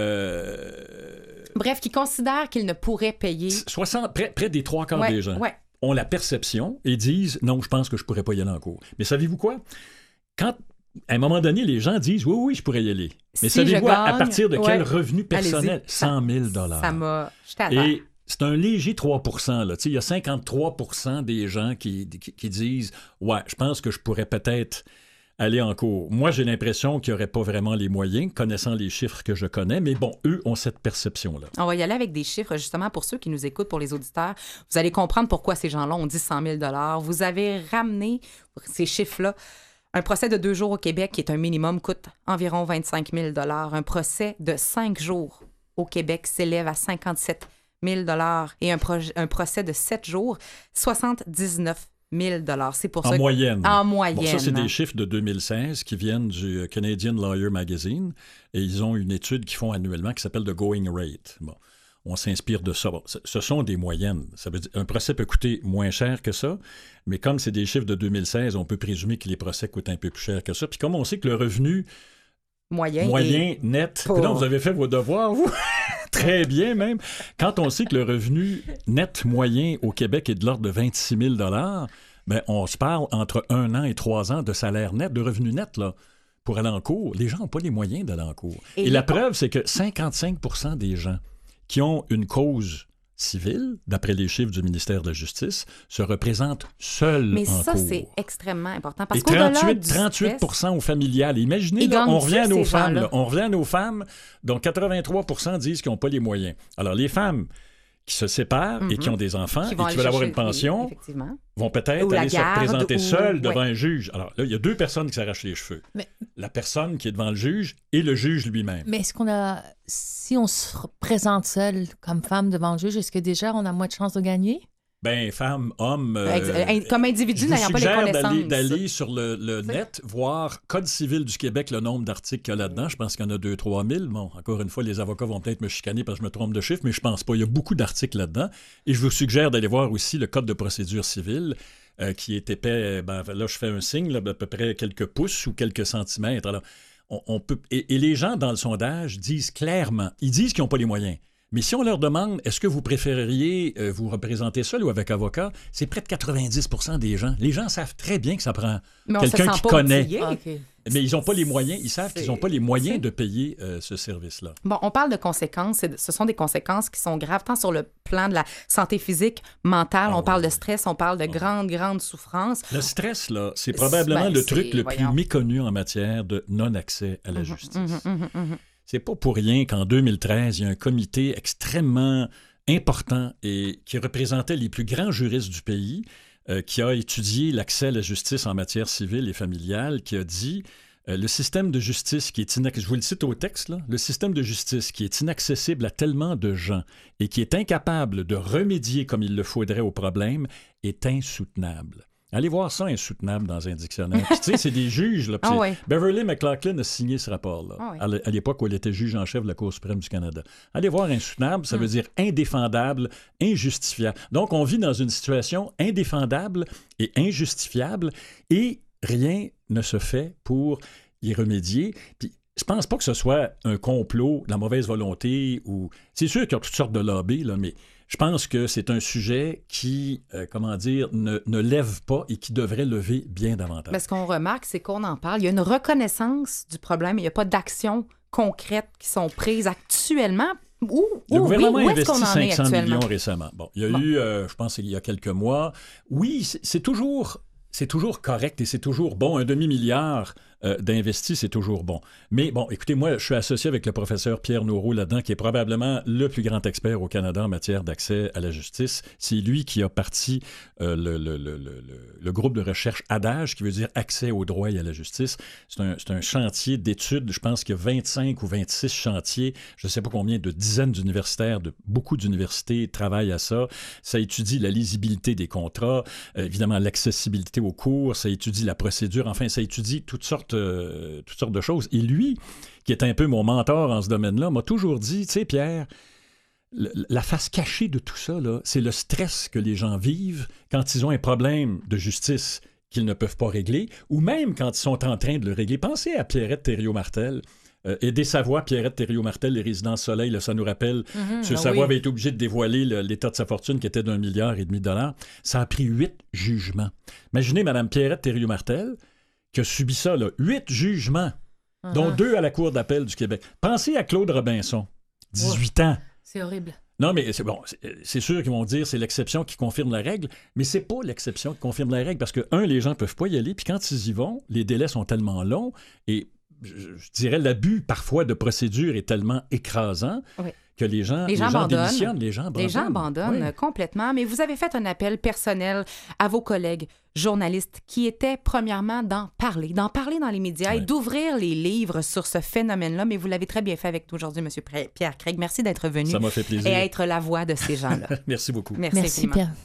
K: Euh,
B: Bref, qui considèrent qu'ils ne pourraient payer...
K: soixante, près, près des trois quarts
B: Ouais,
K: des gens
B: ouais.
K: ont la perception et disent non, je pense que je pourrais pas y aller en cours. Mais savez-vous quoi? Quand à un moment donné, les gens disent oui, oui, je pourrais y aller. Mais
B: Si
K: savez-vous
B: je
K: à, à
B: gagne,
K: partir de quel
B: ouais.
K: revenu personnel?
B: Allez-y. Ça-
K: cent mille dollars.
B: Ça m'a... J'étais à terre.
K: Et c'est un léger trois pour cent. Là. Tu sais, il y a cinquante-trois pour cent des gens qui, qui, qui disent ouais, je pense que je pourrais peut-être aller en cours. Moi, j'ai l'impression qu'ils n'auraient pas vraiment les moyens, connaissant les chiffres que je connais, mais bon, eux ont cette perception-là.
B: On va y aller avec des chiffres, justement, pour ceux qui nous écoutent, pour les auditeurs. Vous allez comprendre pourquoi ces gens-là ont dit cent mille dollars. Vous avez ramené ces chiffres-là. Un procès de deux jours au Québec, qui est un minimum, coûte environ vingt-cinq mille dollars. Un procès de cinq jours au Québec s'élève à cinquante-sept mille dollars. Et un, proje- un procès de sept jours, soixante-dix-neuf mille dollars. C'est pour
K: En
B: ça que-
K: moyenne.
B: En moyenne.
K: Bon, ça, c'est des chiffres de deux mille seize qui viennent du Canadian Lawyer Magazine et ils ont une étude qu'ils font annuellement qui s'appelle The Going Rate. Bon, on s'inspire de ça. Bon, ce ce sont des moyennes. Ça veut dire, un procès peut coûter moins cher que ça, mais comme c'est des chiffres de deux mille seize, on peut présumer que les procès coûtent un peu plus cher que ça. Puis comme on sait que le revenu
B: moyen,
K: moyen
B: et-
K: net...
B: Pas-
K: Non, vous avez fait vos devoirs, vous? Très bien, même. Quand on sait que le revenu net moyen au Québec est de l'ordre de vingt-six mille dollars, ben, on se parle entre un an et trois ans de salaire net, de revenu net, là, pour aller en cours. Les gens n'ont pas les moyens d'aller en cours.
B: Et
K: Et,
B: les-
K: la preuve, c'est que cinquante-cinq pour cent des gens qui ont une cause civile, d'après les chiffres du ministère de la Justice, se représentent seuls
B: Mais
K: en
B: ça,
K: cours.
B: c'est extrêmement important. Parce
K: Et
B: qu'au-delà
K: trente-huit,
B: du
K: trente-huit pour cent
B: stress,
K: au familial. Imaginez,
B: Ils
K: là,
B: gagnent
K: on revient à
B: dessus,
K: nos
B: ces
K: femmes.
B: gens-là.
K: là. On revient à nos femmes, dont quatre-vingt-trois pour cent disent qu'ils n'ont pas les moyens. Alors, les femmes qui se séparent et qui
B: Mhm.
K: ont des enfants
B: qui
K: et
B: vont
K: qui
B: aller
K: veulent avoir
B: chercher-
K: une pension
B: oui, effectivement.
K: vont peut-être
B: Ou la
K: aller
B: garde,
K: se présenter
B: ou-
K: seules devant
B: ouais.
K: un juge. Alors là, il y a deux personnes qui s'arrachent les cheveux.
C: Mais-
K: La personne qui est devant le juge et le juge lui-même.
C: Mais est-ce qu'on a. Si on se présente seul comme femme devant le juge, est-ce que déjà on a moins de chances de gagner?
K: Ben, femme, homme... euh,
B: Ex- in- comme individu
K: je vous
B: n'ayant pas les
K: suggère
B: connaissances.
K: d'aller, d'aller sur le, le net, voir Code civil du Québec, le nombre d'articles qu'il y a là-dedans. Je pense qu'il y en a deux trois mille. Bon, encore une fois, les avocats vont peut-être me chicaner parce que je me trompe de chiffre, mais je pense pas. Il y a beaucoup d'articles là-dedans. Et je vous suggère d'aller voir aussi le Code de procédure civile, euh, qui est épais. Ben, là, je fais un signe, là, d'à peu près quelques pouces ou quelques centimètres. Alors, on, on peut... et, et les gens, dans le sondage, disent clairement, ils disent qu'ils n'ont pas les moyens. Mais si on leur demande, est-ce que vous préféreriez euh, vous représenter seul ou avec avocat, c'est près de quatre-vingt-dix pour cent des gens. Les gens savent très bien que ça prend
B: Mais on se
K: quelqu'un
B: sent
K: qui
B: pas
K: connaît.
B: outillé.
C: Ah, OK.
K: Mais ils n'ont pas les moyens, ils savent qu'ils n'ont pas les moyens
B: c'est-
K: de payer euh, ce service-là.
B: Bon, on parle de conséquences. C'est- Ce sont des conséquences qui sont graves, tant sur le plan de la santé physique, mentale.
K: Ah
B: on parle
K: oui.
B: de stress, on parle de grande, grande souffrance.
K: Le stress, là, c'est probablement
B: Ben,
K: le
B: c'est-
K: truc le
B: voyons.
K: plus méconnu en matière de non-accès à la justice.
B: Mhm, mhm, mhm.
K: C'est pas pour rien qu'en deux mille treize, il y a un comité extrêmement important et qui représentait les plus grands juristes du pays, euh, qui a étudié l'accès à la justice en matière civile et familiale, qui a dit euh, le système de justice qui est inaccessible, je vous le cite au texte, là, le système de justice qui est inaccessible à tellement de gens et qui est incapable de remédier comme il le faudrait au problème est insoutenable. Allez voir ça, insoutenable, dans un dictionnaire. Puis, tu sais, c'est des juges. Là, puis
B: Ah
K: c'est-
B: ouais.
K: Beverly McLaughlin a signé ce rapport-là,
B: Ah ouais.
K: à l- à l'époque où elle était juge en chef de la Cour suprême du Canada. Allez voir insoutenable, ça veut dire indéfendable, injustifiable. Donc, on vit dans une situation indéfendable et injustifiable et rien ne se fait pour y remédier. Puis, je pense pas que ce soit un complot, de la mauvaise volonté ou... C'est sûr qu'il y a toutes sortes de lobbies, là, mais je pense que c'est un sujet qui, euh, comment dire, ne, ne lève pas et qui devrait lever bien davantage.
B: Mais ce qu'on remarque, c'est qu'on en parle. Il y a une reconnaissance du problème, mais il n'y a pas d'actions concrètes qui sont prises actuellement. Où,
K: le
B: où,
K: gouvernement
B: oui, où
K: a
B: est-ce qu'on
K: investi
B: en est
K: cinq cents
B: actuellement?
K: millions récemment. Bon, il y a
B: Bon.
K: eu, euh, je pense, il y a quelques mois. Oui, c'est, c'est toujours... C'est toujours correct et c'est toujours bon. Un demi-milliard euh, d'investis, c'est toujours bon. Mais bon, écoutez, moi, je suis associé avec le professeur Pierre Nouraud là-dedans, qui est probablement le plus grand expert au Canada en matière d'accès à la justice. C'est lui qui a parti euh, le, le, le, le, le groupe de recherche ADAGE, qui veut dire accès au droit et à la justice. C'est un, c'est un chantier d'études. Je pense qu'il y a vingt-cinq ou vingt-six chantiers. Je ne sais pas combien de dizaines d'universitaires, de beaucoup d'universités travaillent à ça. Ça étudie la lisibilité des contrats, euh, évidemment l'accessibilité au cours, ça étudie la procédure, enfin, ça étudie toutes sortes, euh, toutes sortes de choses. Et lui, qui est un peu mon mentor en ce domaine-là, m'a toujours dit, tu sais, Pierre, le, la face cachée de tout ça, là, c'est le stress que les gens vivent quand ils ont un problème de justice qu'ils ne peuvent pas régler, ou même quand ils sont en train de le régler. Pensez à Pierrette Thériault-Martel. Euh, Aider Savoie, Pierrette Thériault-Martel, les résidences Soleil, là, ça nous rappelle.
B: Mm-hmm,
K: M.
B: ah
K: Savoie
B: oui.
K: avait été obligé de dévoiler le, l'état de sa fortune qui était d'un milliard et demi de dollars. Ça a pris huit jugements. Imaginez Mme Pierrette Thériault-Martel qui a subi ça, là, huit jugements,
C: Uh-huh.
K: dont deux à la Cour d'appel du Québec. Pensez à Claude Robinson, dix-huit ans.
C: C'est horrible.
K: Non, mais c'est bon, c'est, c'est sûr qu'ils vont dire c'est l'exception qui confirme la règle, mais c'est pas l'exception qui confirme la règle parce que, un, les gens peuvent pas y aller, puis quand ils y vont, les délais sont tellement longs et je, je dirais l'abus parfois de procédure est tellement écrasant
B: Oui.
K: que les gens,
B: Les gens abandonnent.
K: démissionnent, les gens abandonnent.
B: Les gens abandonnent
K: Oui.
B: complètement, mais vous avez fait un appel personnel à vos collègues journalistes qui étaient premièrement d'en parler, d'en parler dans les médias et
K: Oui.
B: d'ouvrir les livres sur ce phénomène-là, mais vous l'avez très bien fait avec nous aujourd'hui, M. Pierre Craig. Merci d'être venu
K: Ça m'a fait plaisir.
B: et être la voix de ces gens-là.
K: Merci beaucoup.
B: Merci,
C: Merci,
B: infiniment.
C: Pierre.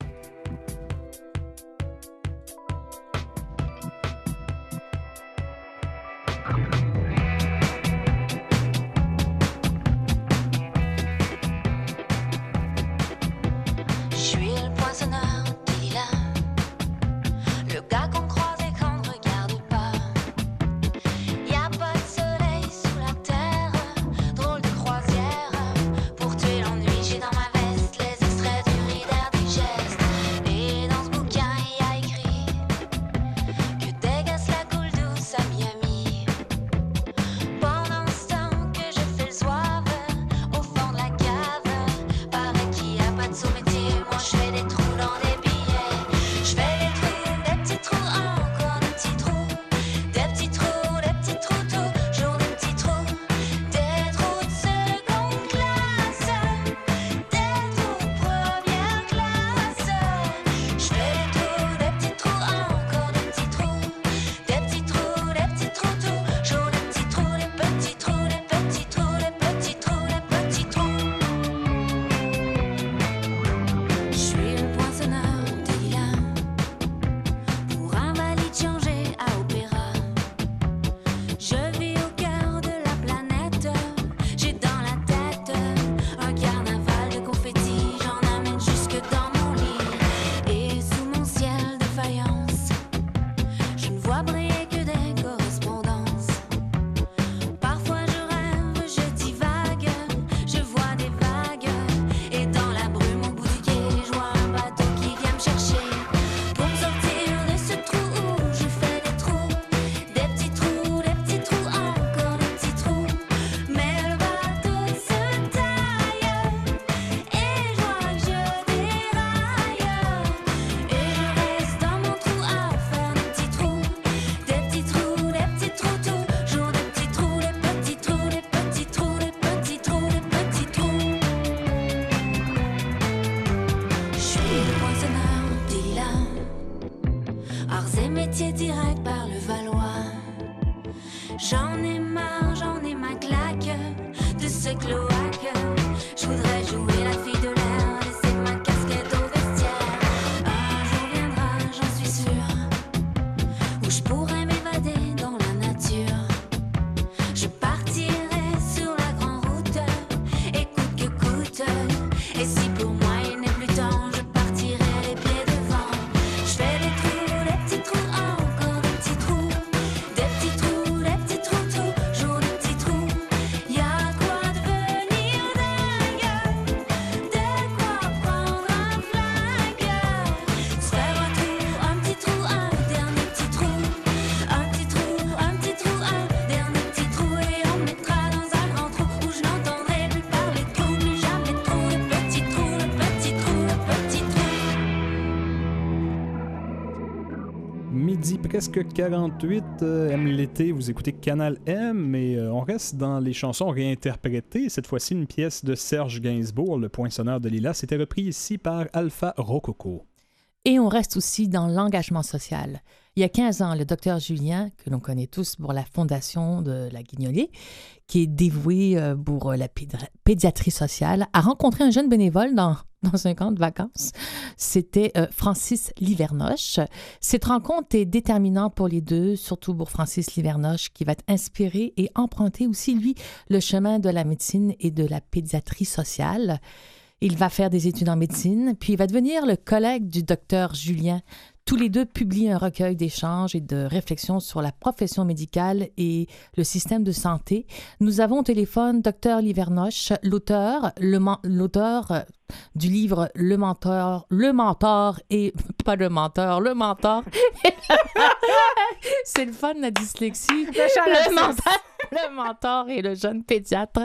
L: Je suis le poinçonneur des lilas, le gars qu'on croise et qu'on ne regarde pas. Y a pas de soleil sous la terre, drôle de croisière. Pour tuer l'ennui, j'ai dans ma veste les extraits du Reader Digest. Et dans ce bouquin, y a écrit que dégasse la coule douce à Miami. Pendant ce temps que je fais le zouave au fond de la cave, paraît qu'il y a pas de sous-métier. Moi je fais des trous dans des billets. Je fais des trous, des petits trous, encore des petits trous. Des petits trous, des petits trous, toujours des petits trous. Des trous de seconde classe, des trous de première classe. Je fais des trous, des petits trous, encore des petits trous. Des petits trous, des petits trous, toujours des petits trous, des petits trous, des petits trous, des petits trous, des petits trous. Je suis le poinçonneur des lilas, pour invalide changé à opéra. Je vis au cœur de la planète, j'ai dans la tête un carnaval de confettis. J'en amène jusque dans mon lit et sous mon ciel de faïence, je ne vois briller que des correspondances. Parfois je rêve, je divague, je vois des vagues. Et dans la brume au bout du quai, je vois un bateau qui vient me chercher. Pour me sortir de ce trou où je fais des trous. Des petits trous, des petits trous, encore des petits trous. Mais le bateau se taille et je vois que je déraille. Et je reste dans mon trou à faire des petits trous. Des petits trous, des petits trous, toujours des petits trous, des petits trous, des petits trous, des petits trous, des petits trous. Je suis le poinçonneur des lilas, arts et métiers directs par le Valois. J'en ai marre, j'en ai ma claque de ce cloaque. Je voudrais jouer la fille de l'air, laisser ma casquette au vestiaire. Un jour viendra, j'en suis sûre, où je pourrais m'évader dans la nature. Je partirai sur la grande route, et coûte que coûte. Et si pour moi il n'est plus temps, je partirai les pieds devant. Je fais des trous, des petits trous, encore des petits trous. Des petits trous, des petits trous, toujours des petits trous. Y a quoi devenir
F: Midi presque quarante-huit, euh, aime l'été, vous écoutez Canal M, mais euh, on reste dans les chansons réinterprétées. Cette fois-ci, une pièce de Serge Gainsbourg, Le Poinçonneur de Lilas, c'était repris ici par Alpha Rococo.
C: Et on reste aussi dans l'engagement social. Il y a quinze ans, le docteur Julien, que l'on connaît tous pour la fondation de la Guignolée, qui est dévoué euh, pour la pédra- pédiatrie sociale, a rencontré un jeune bénévole dans, dans un camp de vacances. C'était euh, Francis Livernoche. Cette rencontre est déterminante pour les deux, surtout pour Francis Livernoche, qui va être inspiré et emprunter aussi, lui, le chemin de la médecine et de la pédiatrie sociale. Il va faire des études en médecine, puis il va devenir le collègue du docteur Julien. Tous les deux publient un recueil d'échanges et de réflexions sur la profession médicale et le système de santé. Nous avons au téléphone docteur Livernoche, l'auteur, le man- l'auteur euh, du livre Le Mentor, Le Mentor et pas le menteur, Le Mentor. C'est le fun, la dyslexie. Le mentor, le mentor et le jeune pédiatre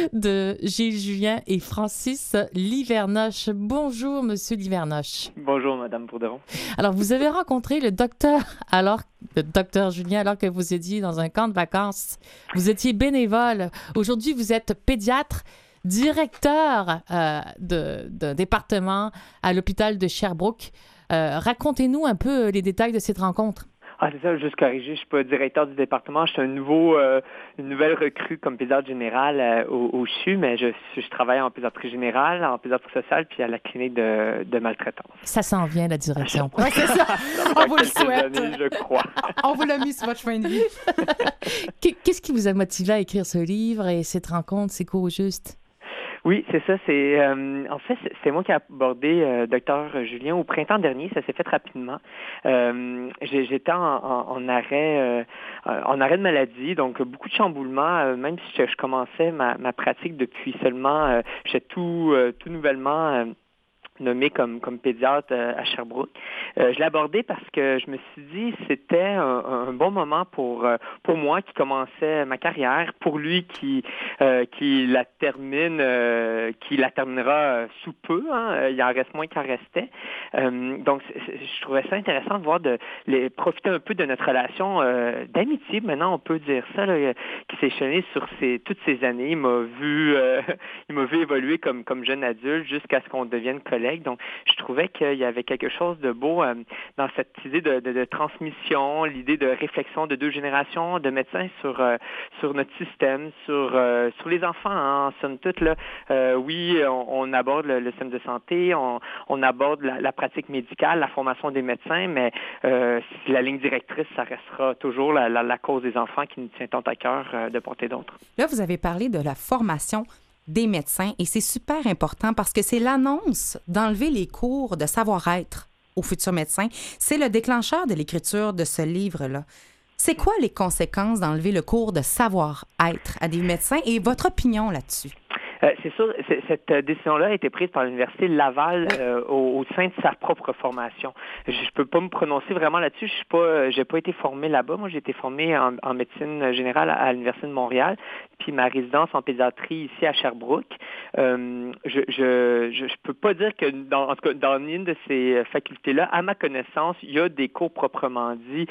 C: de Gilles Julien et Francis Livernoche. Bonjour, Monsieur Livernoche.
M: Bonjour, Madame Bourderon.
C: Alors, vous avez rencontré le docteur, alors, le docteur Julien, alors que vous étiez dans un camp de vacances. Vous étiez bénévole. Aujourd'hui, vous êtes pédiatre, directeur euh, de, d'un département à l'hôpital de Sherbrooke. Euh, racontez-nous un peu les détails de cette rencontre.
M: Ah, c'est ça, juste corriger, je ne suis pas directeur du département, je suis un nouveau, euh, une nouvelle recrue comme pédiatre général euh, au, au C H U, mais je, je travaille en pédiatrie générale, en pédiatrie sociale, puis à la clinique de, de maltraitance.
C: Ça s'en vient, la direction.
B: Oui, c'est ça. On vous le souhaite.
M: Années, je crois.
B: On vous l'a mis sur votre chemin de vie.
C: Qu'est-ce qui vous a motivé à écrire ce livre et cette rencontre, c'est quoi au juste?
M: Oui, c'est ça. C'est euh, en fait, c'est moi qui ai abordé euh, docteur Julien au printemps dernier. Ça s'est fait rapidement. Euh, j'étais en, en, en arrêt, euh, en arrêt de maladie, donc beaucoup de chamboulements. Euh, même si je, je commençais ma, ma pratique depuis seulement, euh, j'étais tout, euh, tout nouvellement. Euh, nommé comme, comme pédiatre euh, à Sherbrooke. Euh, je l'ai abordé parce que je me suis dit c'était un, un bon moment pour, euh, pour moi qui commençait ma carrière, pour lui qui, euh, qui la termine, euh, qui la terminera sous peu. Hein, il en reste moins qu'il en restait. Euh, donc, c'est, c'est, je trouvais ça intéressant de voir, de les, profiter un peu de notre relation euh, d'amitié, maintenant on peut dire ça, là, qui s'est échelonnée sur ces, toutes ces années. Il m'a vu, euh, il m'a vu évoluer comme, comme jeune adulte jusqu'à ce qu'on devienne collègue. Donc, je trouvais qu'il y avait quelque chose de beau euh, dans cette idée de, de, de transmission, l'idée de réflexion de deux générations de médecins sur euh, sur notre système, sur euh, sur les enfants, hein, en somme toute. Là, euh, oui, on, on aborde le, le système de santé, on, on aborde la, la pratique médicale, la formation des médecins, mais euh, la ligne directrice, ça restera toujours la, la, la cause des enfants qui nous tient tant à cœur euh, de porter d'autres.
B: Là, vous avez parlé de la formation des médecins et c'est super important parce que c'est l'annonce d'enlever les cours de savoir-être aux futurs médecins. C'est le déclencheur de l'écriture de ce livre-là. C'est quoi les conséquences d'enlever le cours de savoir-être à des médecins et votre opinion là-dessus?
M: Euh, c'est sûr, c'est, cette décision-là a été prise par l'Université Laval euh, au, au sein de sa propre formation. Je ne peux pas me prononcer vraiment là-dessus. Je suis pas, j'ai pas été formé là-bas. Moi, j'ai été formé en, en médecine générale à, à l'Université de Montréal, puis ma résidence en pédiatrie ici à Sherbrooke. Euh, je, je, je, je peux pas dire que dans, en tout cas, dans une de ces facultés-là, à ma connaissance, il y a des cours proprement dit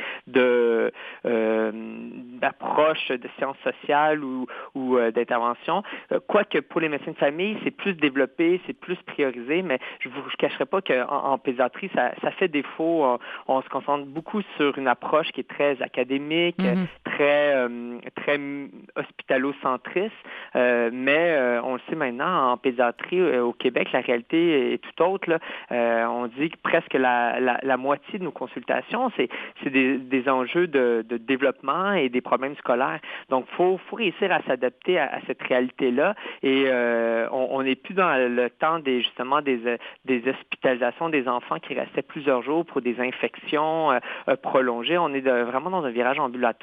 M: de euh, d'approche de sciences sociales ou, ou euh, d'intervention. Euh, quoique pour les médecins de famille, c'est plus développé, c'est plus priorisé, mais je ne vous je cacherai pas qu'en en pédiatrie, ça, ça fait défaut. On, on se concentre beaucoup sur une approche qui est très académique, mm-hmm. très, euh, très hospitalo-centriste, euh, mais euh, on le sait maintenant, en pédiatrie euh, au Québec, la réalité est tout autre. Là. Euh, on dit que presque la, la, la moitié de nos consultations, c'est, c'est des, des enjeux de, de développement et des problèmes scolaires. Donc, il faut, faut réussir à s'adapter à, à cette réalité-là et euh, on n'est plus dans le temps des justement des, des hospitalisations des enfants qui restaient plusieurs jours pour des infections euh, prolongées. On est de, vraiment dans un virage ambulatoire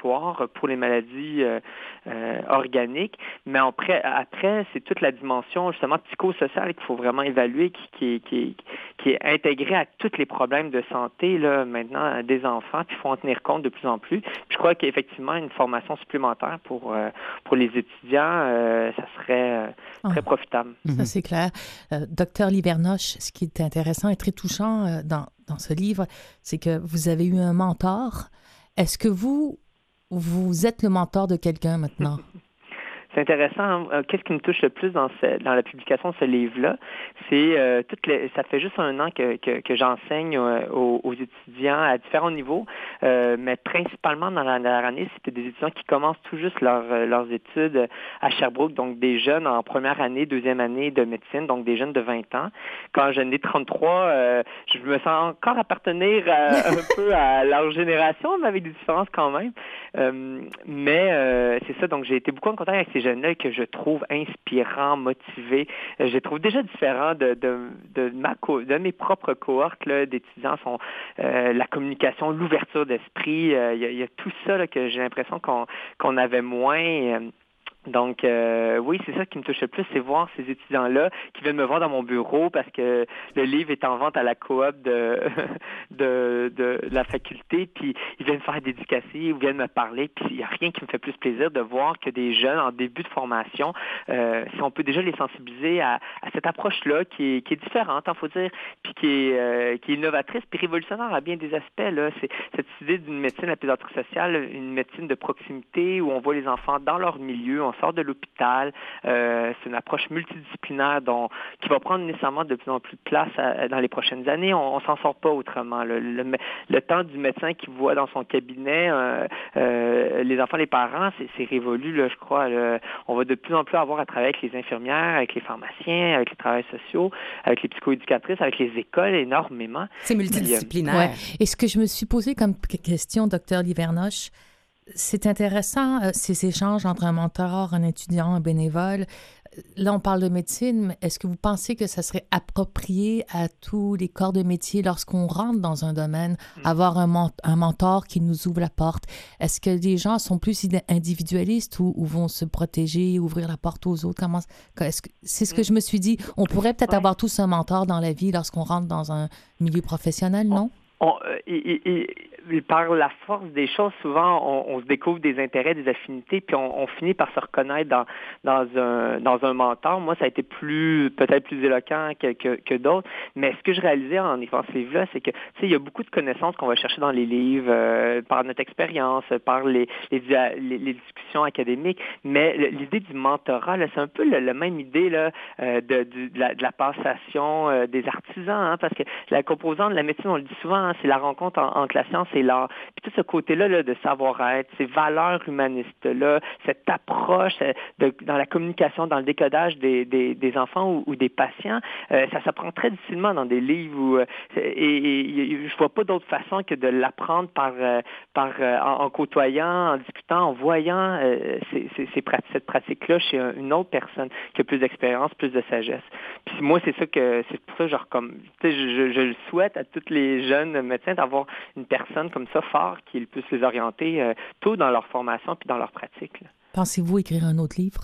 M: pour les maladies euh, euh, organiques. Mais après, après, c'est toute la dimension justement psychosociale qu'il faut vraiment évaluer, qui, qui, qui, qui est intégrée à tous les problèmes de santé là, maintenant des enfants, puis il faut en tenir compte de plus en plus. Puis je crois qu'effectivement, une formation supplémentaire pour, euh, pour les étudiants, euh, ça serait euh, très
C: Oh.
M: profitable.
C: Ça, c'est clair. Euh, Docteur Livernoche, ce qui est intéressant et très touchant euh, dans, dans ce livre, c'est que vous avez eu un mentor. Est-ce que vous, vous êtes le mentor de quelqu'un maintenant?
M: C'est intéressant. Hein? Qu'est-ce qui me touche le plus dans, ce, dans la publication de ce livre-là? C'est euh, toutes les, ça fait juste un an que, que, que j'enseigne euh, aux, aux étudiants à différents niveaux, euh, mais principalement dans la dernière année, c'était des étudiants qui commencent tout juste leur, leurs études à Sherbrooke, donc des jeunes en première année, deuxième année de médecine, donc des jeunes de vingt ans. Quand j'en ai trente-trois, euh, je me sens encore appartenir à, un peu à leur génération, mais avec des différences quand même. Euh, mais euh, c'est ça, donc j'ai été beaucoup en contact avec ces jeunes-là que je trouve inspirants, motivés. Euh, je les trouve déjà différents de, de, de, ma co- de mes propres cohortes là, d'étudiants. Sont, euh, la communication, l'ouverture d'esprit, il euh, y, y a tout ça là, que j'ai l'impression qu'on, qu'on avait moins. Euh, Donc, euh, oui, c'est ça qui me touche le plus, c'est voir ces étudiants-là qui viennent me voir dans mon bureau parce que le livre est en vente à la coop de, de, de, de la faculté, puis ils viennent faire dédicacer ou viennent me parler, puis il n'y a rien qui me fait plus plaisir de voir que des jeunes en début de formation, euh, si on peut déjà les sensibiliser à, à cette approche-là qui est, qui est différente, il faut dire, puis qui est, euh, qui est innovatrice, puis révolutionnaire à bien des aspects. Là. C'est cette idée d'une médecine, la pédiatrie sociale, une médecine de proximité où on voit les enfants dans leur milieu, on sort de l'hôpital. Euh, c'est une approche multidisciplinaire dont, qui va prendre nécessairement de plus en plus de place à, dans les prochaines années. On ne s'en sort pas autrement. Le, le, le temps du médecin qui voit dans son cabinet euh, euh, les enfants, les parents, c'est, c'est révolu, là, je crois. Là. On va de plus en plus avoir à travailler avec les infirmières, avec les pharmaciens, avec les travailleurs sociaux, avec les psychoéducatrices, avec les écoles, énormément.
B: C'est multidisciplinaire.
C: Ouais. Et ce que je me suis posé comme question, docteur Livernoche, c'est intéressant, euh, ces échanges entre un mentor, un étudiant, un bénévole. Là, on parle de médecine, mais est-ce que vous pensez que ça serait approprié à tous les corps de métier lorsqu'on rentre dans un domaine, mmh. avoir un, ment- un mentor qui nous ouvre la porte? Est-ce que les gens sont plus individualistes ou, ou vont se protéger, ouvrir la porte aux autres? Comment, est-ce que, c'est ce que je me suis dit. On pourrait peut-être ouais. avoir tous un mentor dans la vie lorsqu'on rentre dans un milieu professionnel, non?
M: On, euh, et, et, et, par la force des choses, souvent, on, on se découvre des intérêts, des affinités, puis on, on finit par se reconnaître dans, dans, un, dans un mentor. Moi, ça a été plus peut-être plus éloquent que, que, que d'autres, mais ce que je réalisais en écrivant ce livre-là, c'est que, tu sais, il y a beaucoup de connaissances qu'on va chercher dans les livres, euh, par notre expérience, par les, les, les, les discussions académiques, mais l'idée du mentorat, là, c'est un peu la, la même idée là, euh, de, de, de, la, de la passation euh, des artisans, hein, parce que la composante de la médecine, on le dit souvent, hein, c'est la rencontre en, entre la science et l'art. Puis tout ce côté-là là, de savoir-être, ces valeurs humanistes-là, cette approche de, dans la communication, dans le décodage des, des, des enfants ou, ou des patients, euh, ça s'apprend très difficilement dans des livres. Où, euh, et, et je vois pas d'autre façon que de l'apprendre par, euh, par euh, en, en côtoyant, en discutant, en voyant euh, ces, ces, ces pratiques, cette pratique-là chez un, une autre personne qui a plus d'expérience, plus de sagesse. Puis moi, c'est ça que c'est pour ça que je recommande. Je, je, je le souhaite à tous les jeunes médecins d'avoir une personne comme ça fort qui puisse les orienter euh, tôt dans leur formation puis dans leur pratique. Là.
C: Pensez-vous écrire un autre livre?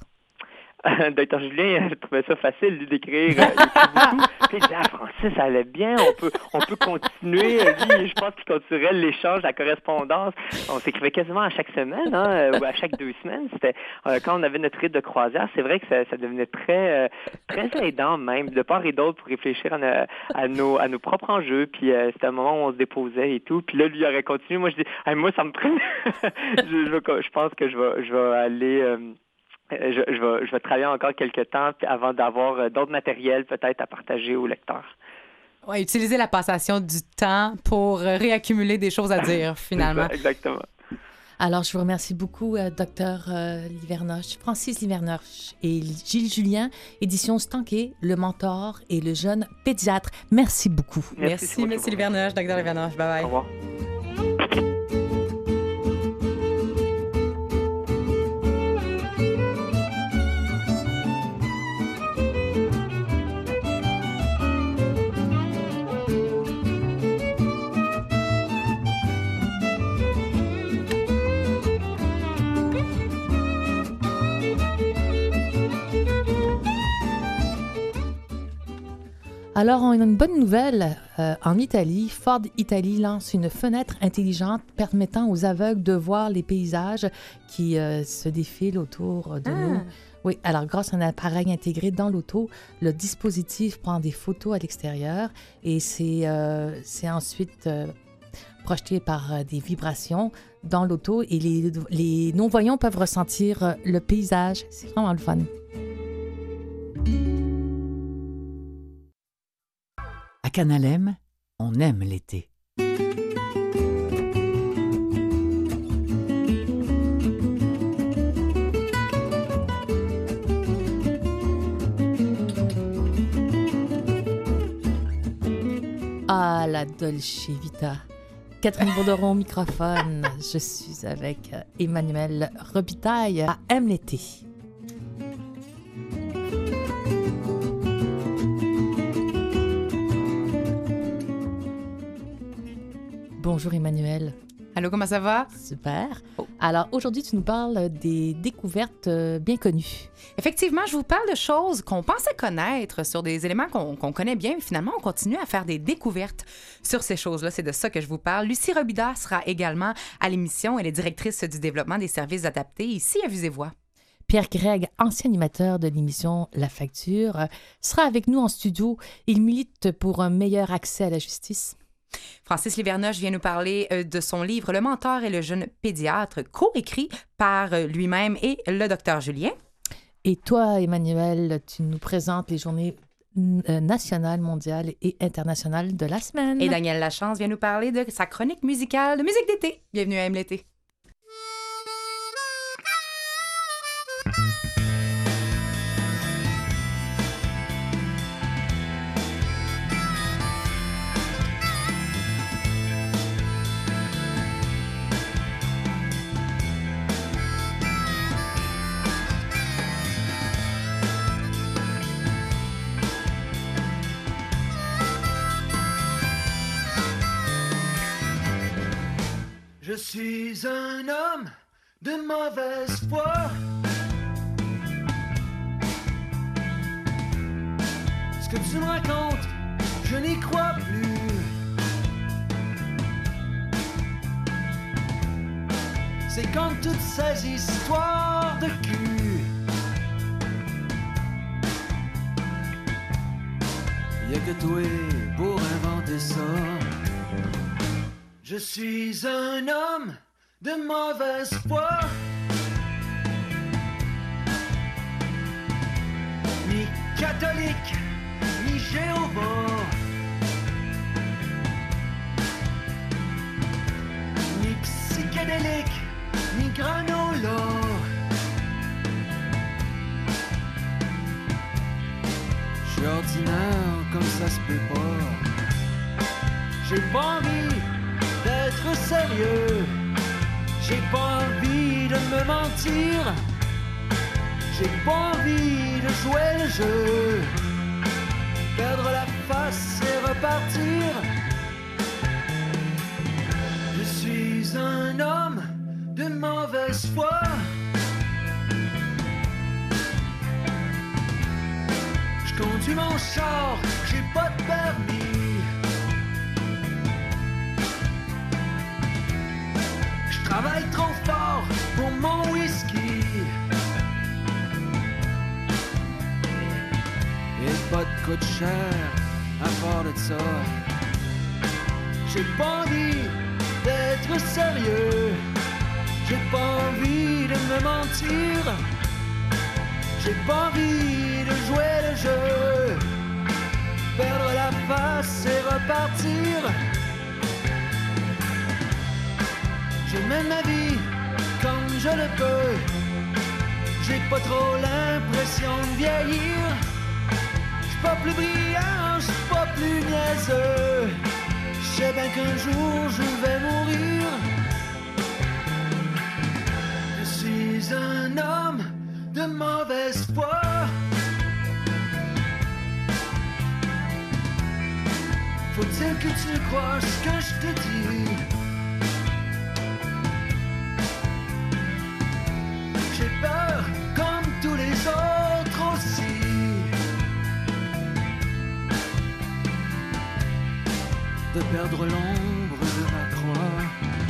M: Docteur Julien, je trouvais ça facile lui d'écrire euh, beaucoup. Puis il disait, ah, Francis, ça allait bien, on peut, on peut continuer. Lui, je pense qu'il continuerait l'échange, la correspondance. On s'écrivait quasiment à chaque semaine, hein, ou à chaque deux semaines. C'était euh, quand on avait notre rythme de croisière, c'est vrai que ça, ça devenait très, euh, très aidant même, de part et d'autre, pour réfléchir à, nos, à, nos, à nos propres enjeux. Puis euh, c'était un moment où on se déposait et tout. Puis là, lui il aurait continué. Moi, je dis, hey, moi, ça me prend. je, je, je pense que je vais, je vais aller. Euh, Je, je, vais, je vais travailler encore quelques temps avant d'avoir d'autres matériels peut-être à partager aux lecteurs.
B: Oui, utiliser la passation du temps pour réaccumuler des choses à dire, finalement.
M: Ça, exactement.
C: Alors, je vous remercie beaucoup, euh, docteur euh, Livernoche, Francis Livernoche et Gilles Julien, édition Stanquet, Le Mentor et le jeune pédiatre. Merci beaucoup.
B: Merci, Merci M. Livernoche, docteur Livernoche. Bye-bye.
M: Au revoir.
C: Alors, on a une bonne nouvelle. Euh, en Italie, Ford Italie lance une fenêtre intelligente permettant aux aveugles de voir les paysages qui euh, se défilent autour de
B: Ah.
C: nous. Oui, alors grâce à un appareil intégré dans l'auto, le dispositif prend des photos à l'extérieur et c'est euh, c'est ensuite euh, projeté par euh, des vibrations dans l'auto et les, les non-voyants peuvent ressentir euh, le paysage. C'est vraiment le fun.
N: À Canal M, on aime l'été.
C: Ah, la Dolce Vita. Catherine Bourderon au microphone. Je suis avec euh, Emmanuel Robitaille à Aime l'été. Bonjour Emmanuel.
B: Allô, comment ça va?
C: Super. Alors aujourd'hui, tu nous parles des découvertes euh, bien connues.
B: Effectivement, je vous parle de choses qu'on pensait connaître sur des éléments qu'on qu'on connaît bien, mais finalement, on continue à faire des découvertes sur ces choses-là. C'est de ça que je vous parle. Lucie Robida sera également à l'émission. Elle est directrice du développement des services adaptés ici à Vues-et-Voix.
C: Pierre Gregg, ancien animateur de l'émission La Facture, euh, sera avec nous en studio. Il milite pour un meilleur accès à la justice.
B: Francis Livernoche vient nous parler euh, de son livre « Le mentor et le jeune pédiatre », co-écrit par euh, lui-même et le docteur Julien.
C: Et toi, Emmanuel, tu nous présentes les journées euh, nationales, mondiales et internationales de la semaine.
B: Et Daniel Lachance vient nous parler de sa chronique musicale de musique d'été. Bienvenue à Aime l'été.
O: Je suis un homme de mauvaise foi. Ce que tu me racontes, je n'y crois plus. C'est comme toutes ces histoires de cul. Y'a que toi pour inventer ça. Je suis un homme de mauvaise foi. Ni catholique, ni Jéhovah. Ni psychédélique, ni granola. Je suis ordinaire comme ça se peut pas. J'ai pas envie d'être sérieux, j'ai pas envie de me mentir, j'ai pas envie de jouer le jeu, perdre la face et repartir. Je suis un homme de mauvaise foi. Je conduis mon char, j'ai pas de permis. Je travaille trop fort pour mon whisky. Et pas de coûte cher à part de ça. J'ai pas envie d'être sérieux. J'ai pas envie de me mentir. J'ai pas envie de jouer le jeu. Perdre la face et repartir. Je mène ma vie comme je le peux. J'ai pas trop l'impression de vieillir. J'suis pas plus brillant, j'suis pas plus niaiseux. J'sais bien qu'un jour je vais mourir. Je suis un homme de mauvaise foi. Faut-il que tu crois ce que je te dis? J'ai peur comme tous les autres aussi. perdre l'ombre de ma croix.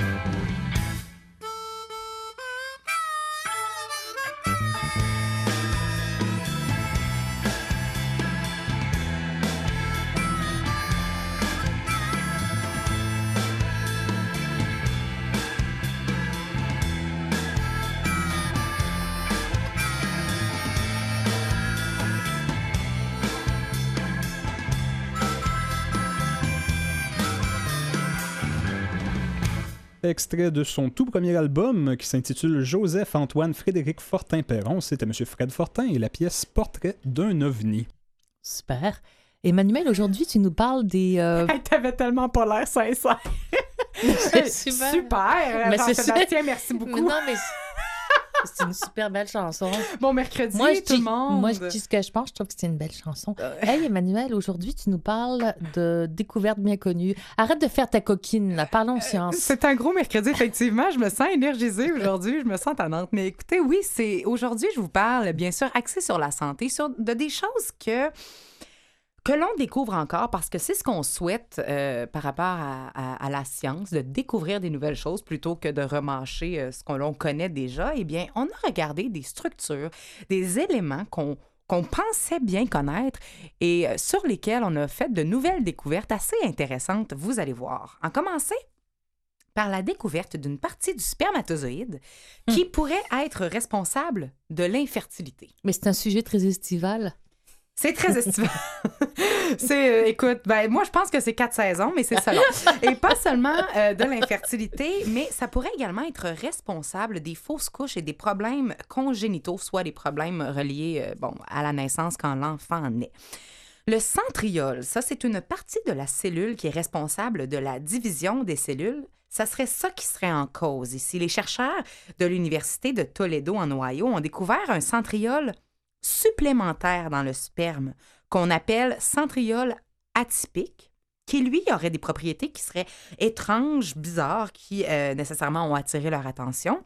F: Extrait de son tout premier album qui s'intitule Joseph-Antoine Frédéric Fortin-Perron. C'était M. Fred Fortin et la pièce Portrait d'un ovni.
C: Super. Emmanuel, aujourd'hui, tu nous parles des... Euh...
B: Hey, t'avais tellement pas l'air sincère.
C: C'est super.
B: Super.
C: Mais c'est
B: Jean-Sébastien, merci beaucoup.
C: Mais non, mais c'est une super belle chanson.
B: Bon mercredi,
C: moi, je
B: tout
C: dis,
B: le monde.
C: Moi, je dis ce que je pense. Je trouve que c'est une belle chanson. Euh... Hey, Emmanuel, aujourd'hui, tu nous parles de découvertes bien connues. Arrête de faire ta coquine, là. Parlons science.
B: C'est un gros mercredi, effectivement. Je me sens énergisée aujourd'hui. Je me sens tannante. Mais écoutez, oui, c'est aujourd'hui, je vous parle, bien sûr, axé sur la santé, sur de des choses que... que l'on découvre encore, parce que c'est ce qu'on souhaite euh, par rapport à, à, à la science, de découvrir des nouvelles choses plutôt que de remâcher euh, ce que l'on connaît déjà. Eh bien, on a regardé des structures, des éléments qu'on qu'on pensait bien connaître et euh, sur lesquels on a fait de nouvelles découvertes assez intéressantes, vous allez voir. En commencer par la découverte d'une partie du spermatozoïde hum. qui pourrait être responsable de l'infertilité.
C: Mais c'est un sujet très estival.
B: C'est très estival. c'est, euh, écoute, ben, moi, je pense que c'est quatre saisons, mais c'est ça. Et pas seulement euh, de l'infertilité, mais ça pourrait également être responsable des fausses couches et des problèmes congénitaux, soit des problèmes reliés euh, bon, à la naissance quand l'enfant naît. Le centriole, ça, c'est une partie de la cellule qui est responsable de la division des cellules. Ça serait ça qui serait en cause ici. Les chercheurs de l'Université de Toledo, en Ohio, ont découvert un centriole supplémentaire dans le sperme qu'on appelle centriole atypique, qui, lui, aurait des propriétés qui seraient étranges, bizarres, qui euh, nécessairement ont attiré leur attention.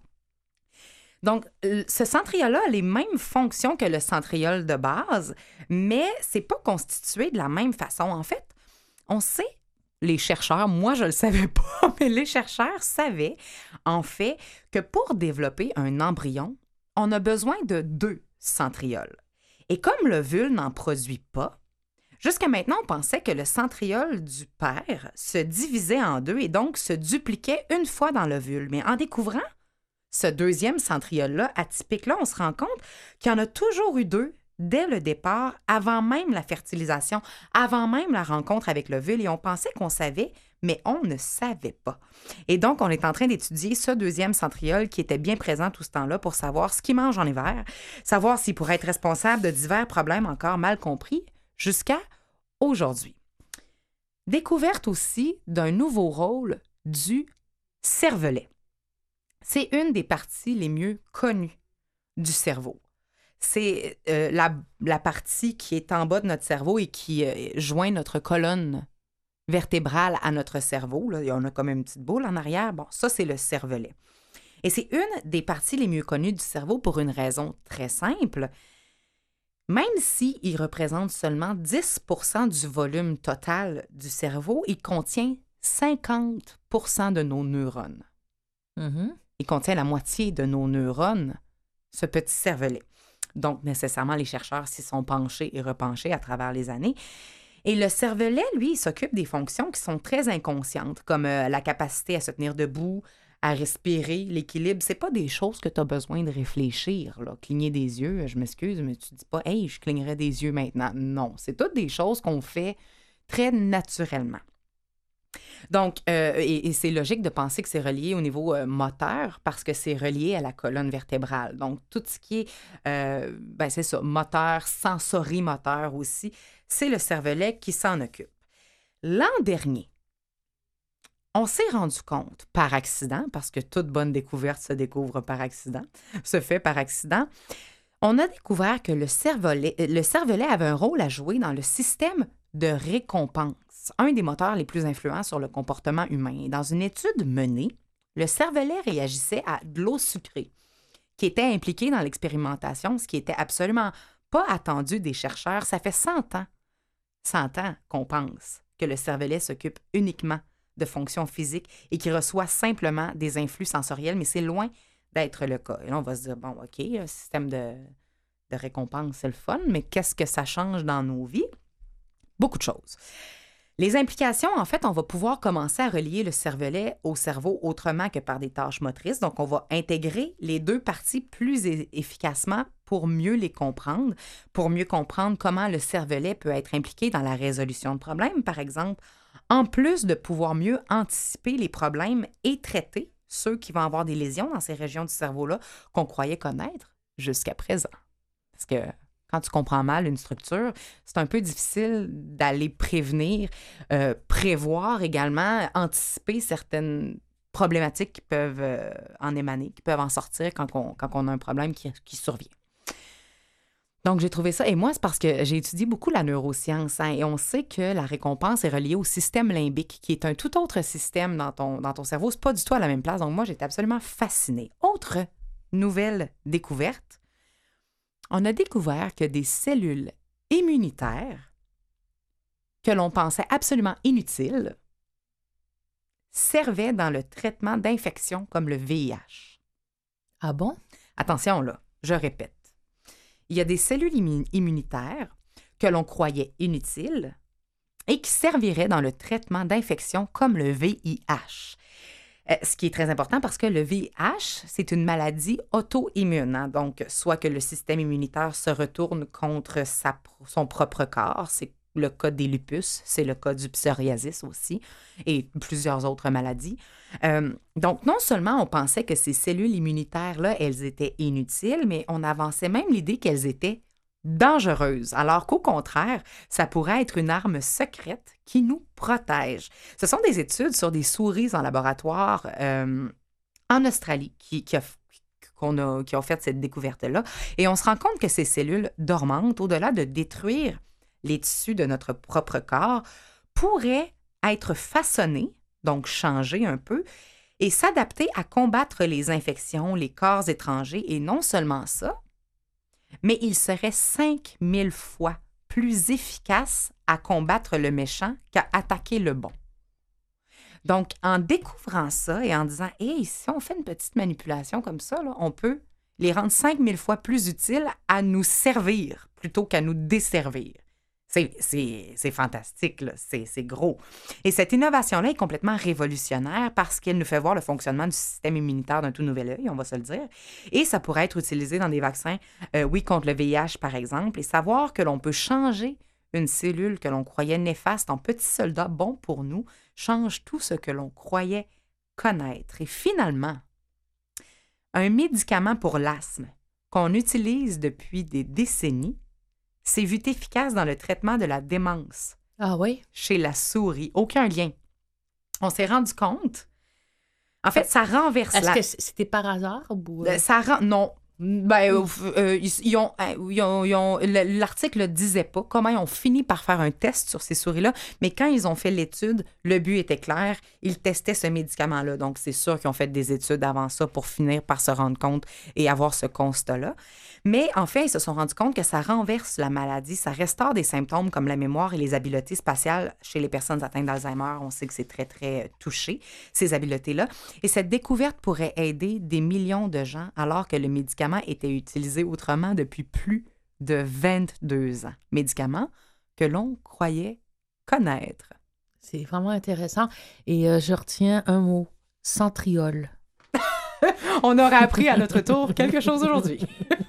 B: Donc, ce centriole-là a les mêmes fonctions que le centriole de base, mais c'est pas constitué de la même façon. En fait, on sait, les chercheurs, moi je le savais pas, mais les chercheurs savaient, en fait, que pour développer un embryon, on a besoin de deux centriole. Et comme l'ovule n'en produit pas, jusqu'à maintenant, on pensait que le centriole du père se divisait en deux et donc se dupliquait une fois dans l'ovule. Mais en découvrant ce deuxième centriole-là, atypique-là, on se rend compte qu'il y en a toujours eu deux dès le départ, avant même la fertilisation, avant même la rencontre avec l'ovule. Et on pensait qu'on savait, mais on ne savait pas. Et donc, on est en train d'étudier ce deuxième centriole qui était bien présent tout ce temps-là pour savoir ce qu'il mange en hiver, savoir s'il pourrait être responsable de divers problèmes encore mal compris jusqu'à aujourd'hui. Découverte aussi d'un nouveau rôle du cervelet. C'est une des parties les mieux connues du cerveau. C'est euh, la, la partie qui est en bas de notre cerveau et qui euh, joint notre colonne vertébrale à notre cerveau. Là. On a comme une petite boule en arrière. Bon, ça, c'est le cervelet. Et c'est une des parties les mieux connues du cerveau pour une raison très simple. Même s'il représente seulement dix pour cent du volume total du cerveau, il contient cinquante pour cent de nos neurones.
C: Mm-hmm.
B: Il contient la moitié de nos neurones, ce petit cervelet. Donc, nécessairement, les chercheurs s'y sont penchés et repenchés à travers les années. Et le cervelet, lui, il s'occupe des fonctions qui sont très inconscientes, comme euh, la capacité à se tenir debout, à respirer, l'équilibre. C'est pas des choses que tu as besoin de réfléchir, là. Cligner des yeux, je m'excuse, mais tu dis pas « Hey, je clignerais des yeux maintenant ». Non, c'est toutes des choses qu'on fait très naturellement. Donc, euh, et, et c'est logique de penser que c'est relié au niveau euh, moteur parce que c'est relié à la colonne vertébrale. Donc, tout ce qui est, euh, ben c'est ça, moteur, sensorimoteur aussi, c'est le cervelet qui s'en occupe. L'an dernier, on s'est rendu compte par accident, parce que toute bonne découverte se découvre par accident, se fait par accident, on a découvert que le cervelet, le cervelet avait un rôle à jouer dans le système de récompense, un des moteurs les plus influents sur le comportement humain. Et dans une étude menée, le cervelet réagissait à de l'eau sucrée qui était impliquée dans l'expérimentation, ce qui était absolument pas attendu des chercheurs. Ça fait cent ans, cent ans qu'on pense que le cervelet s'occupe uniquement de fonction physique et qui reçoit simplement des influx sensoriels, mais c'est loin d'être le cas. Et là, on va se dire, bon, OK, le système de, de récompense, c'est le fun, mais qu'est-ce que ça change dans nos vies? Beaucoup de choses. Les implications, en fait, on va pouvoir commencer à relier le cervelet au cerveau autrement que par des tâches motrices. Donc, on va intégrer les deux parties plus e- efficacement pour mieux les comprendre, pour mieux comprendre comment le cervelet peut être impliqué dans la résolution de problèmes, par exemple, en plus de pouvoir mieux anticiper les problèmes et traiter ceux qui vont avoir des lésions dans ces régions du cerveau-là qu'on croyait connaître jusqu'à présent. Parce que quand tu comprends mal une structure, c'est un peu difficile d'aller prévenir, euh, prévoir également, anticiper certaines problématiques qui peuvent euh, en émaner, qui peuvent en sortir quand on, quand on a un problème qui, qui survient. Donc, j'ai trouvé ça. Et moi, c'est parce que j'ai étudié beaucoup la neuroscience, hein, et on sait que la récompense est reliée au système limbique, qui est un tout autre système dans ton, dans ton cerveau. C'est pas du tout à la même place. Donc, moi, j'étais absolument fascinée. Autre nouvelle découverte, on a découvert que des cellules immunitaires que l'on pensait absolument inutiles servaient dans le traitement d'infections comme le V I H.
C: Ah bon?
B: Attention là, je répète. Il y a des cellules immu- immunitaires que l'on croyait inutiles et qui serviraient dans le traitement d'infections comme le V I H. Euh, ce qui est très important parce que le V I H, c'est une maladie auto-immune. Hein? Donc, soit que le système immunitaire se retourne contre sa, son propre corps, c'est le cas des lupus, c'est le cas du psoriasis aussi, et plusieurs autres maladies. Euh, donc, non seulement on pensait que ces cellules immunitaires-là, elles étaient inutiles, mais on avançait même l'idée qu'elles étaient dangereuses, alors qu'au contraire, ça pourrait être une arme secrète qui nous protège. Ce sont des études sur des souris en laboratoire euh, en Australie qui, qui, a, qu'on a, qui ont fait cette découverte-là. Et on se rend compte que ces cellules dormantes, au-delà de détruire les tissus de notre propre corps, pourraient être façonnées, donc changer un peu, et s'adapter à combattre les infections, les corps étrangers. Et non seulement ça, mais il serait cinq mille fois plus efficace à combattre le méchant qu'à attaquer le bon. Donc, en découvrant ça et en disant « Hey, si on fait une petite manipulation comme ça, là, on peut les rendre cinq mille fois plus utiles à nous servir plutôt qu'à nous desservir. » C'est, c'est, c'est fantastique, là. C'est, c'est gros. Et cette innovation-là est complètement révolutionnaire parce qu'elle nous fait voir le fonctionnement du système immunitaire d'un tout nouvel œil, on va se le dire. Et ça pourrait être utilisé dans des vaccins, euh, oui, contre le V I H, par exemple, et savoir que l'on peut changer une cellule que l'on croyait néfaste en petit soldat bon pour nous, change tout ce que l'on croyait connaître. Et finalement, un médicament pour l'asthme qu'on utilise depuis des décennies s'est vu efficace dans le traitement de la démence.
C: Ah oui?
B: Chez la souris. Aucun lien. On s'est rendu compte. En fait, ça renverse
C: Est-ce
B: la...
C: que c'était par hasard? Ou...
B: Euh, Ça rend... Non. Ben, euh, euh, ils, ils ont, euh, ils ont, ils ont, le- l'article ne disait pas comment ils ont fini par faire un test sur ces souris-là, mais quand ils ont fait l'étude, le but était clair, ils testaient ce médicament-là. Donc, c'est sûr qu'ils ont fait des études avant ça pour finir par se rendre compte et avoir ce constat-là. Mais en fait, ils se sont rendus compte que ça renverse la maladie, ça restaure des symptômes comme la mémoire et les habiletés spatiales chez les personnes atteintes d'Alzheimer. On sait que c'est très, très touché, ces habiletés-là. Et cette découverte pourrait aider des millions de gens alors que le médicament était utilisé autrement depuis plus de vingt-deux ans. Médicament que l'on croyait connaître.
C: C'est vraiment intéressant. Et euh, je retiens un mot, centriole.
B: On aura appris à notre tour quelque chose aujourd'hui.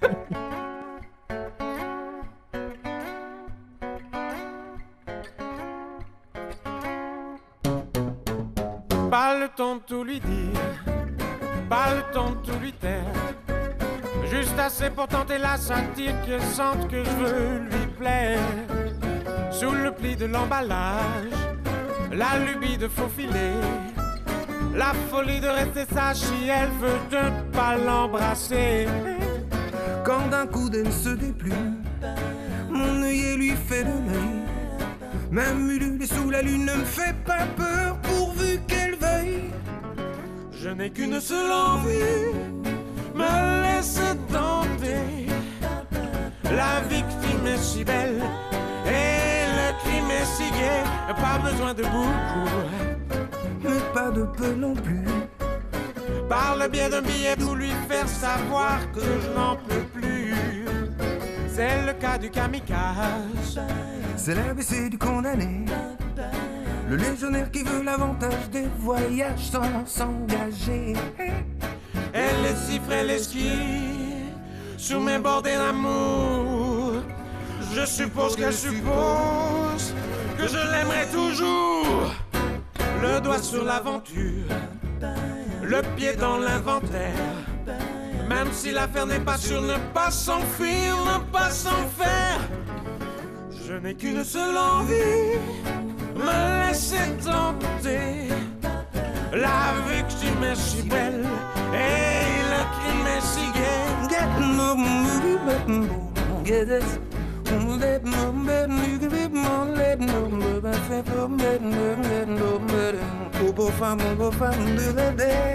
O: Pas le temps de tout lui dire, pas le temps de tout lui taire. Juste assez pour tenter la satire qu'elle sente que je veux lui plaire. Sous le pli de l'emballage, la lubie de faufiler, la folie de rester sage si elle veut ne pas l'embrasser.
P: Quand d'un coup d'elle se déplume, mon œillet lui fait de l'œil. Même ululer sous la lune ne me fait pas peur pourvu qu'elle veuille.
O: Je n'ai qu'une seule envie, me laisser tenter. La victime est si belle et le crime est si gai. Pas besoin de beaucoup,
P: pas de peu non plus.
O: Par le biais d'un billet pour lui faire savoir que je n'en peux plus. C'est le cas du kamikaze.
P: C'est l'A B C du condamné. Le légionnaire qui veut l'avantage des voyages sans s'engager.
O: Elle est si frêle et ski sur mes bordées d'amour. Je suppose qu'elle suppose que je l'aimerai toujours. Le doigt sur l'aventure, le pied dans l'inventaire. Même si l'affaire n'est pas sûre, ne pas s'enfuir, ne pas s'en faire. Je n'ai qu'une seule envie, me laisser tenter. La vue que tu m'es si belle et le crime est si gai.
P: Get no movie, but get this. Let no man, you can be more, let no man, but I feel let no let no man. Go fam, go fam, do the day.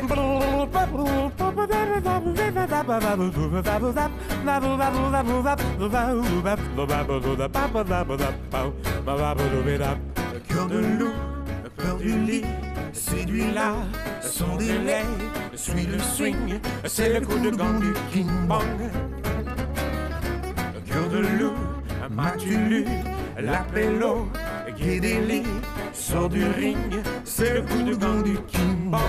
O: Le cœur de loup, le peur du lit, séduit-la sans délai. Suis le swing, c'est le coup de gant du King Bong. Le cœur de loup, m'as-tu lu l'appello, Guédéli sort du ring, c'est le coup de gant du King Bong.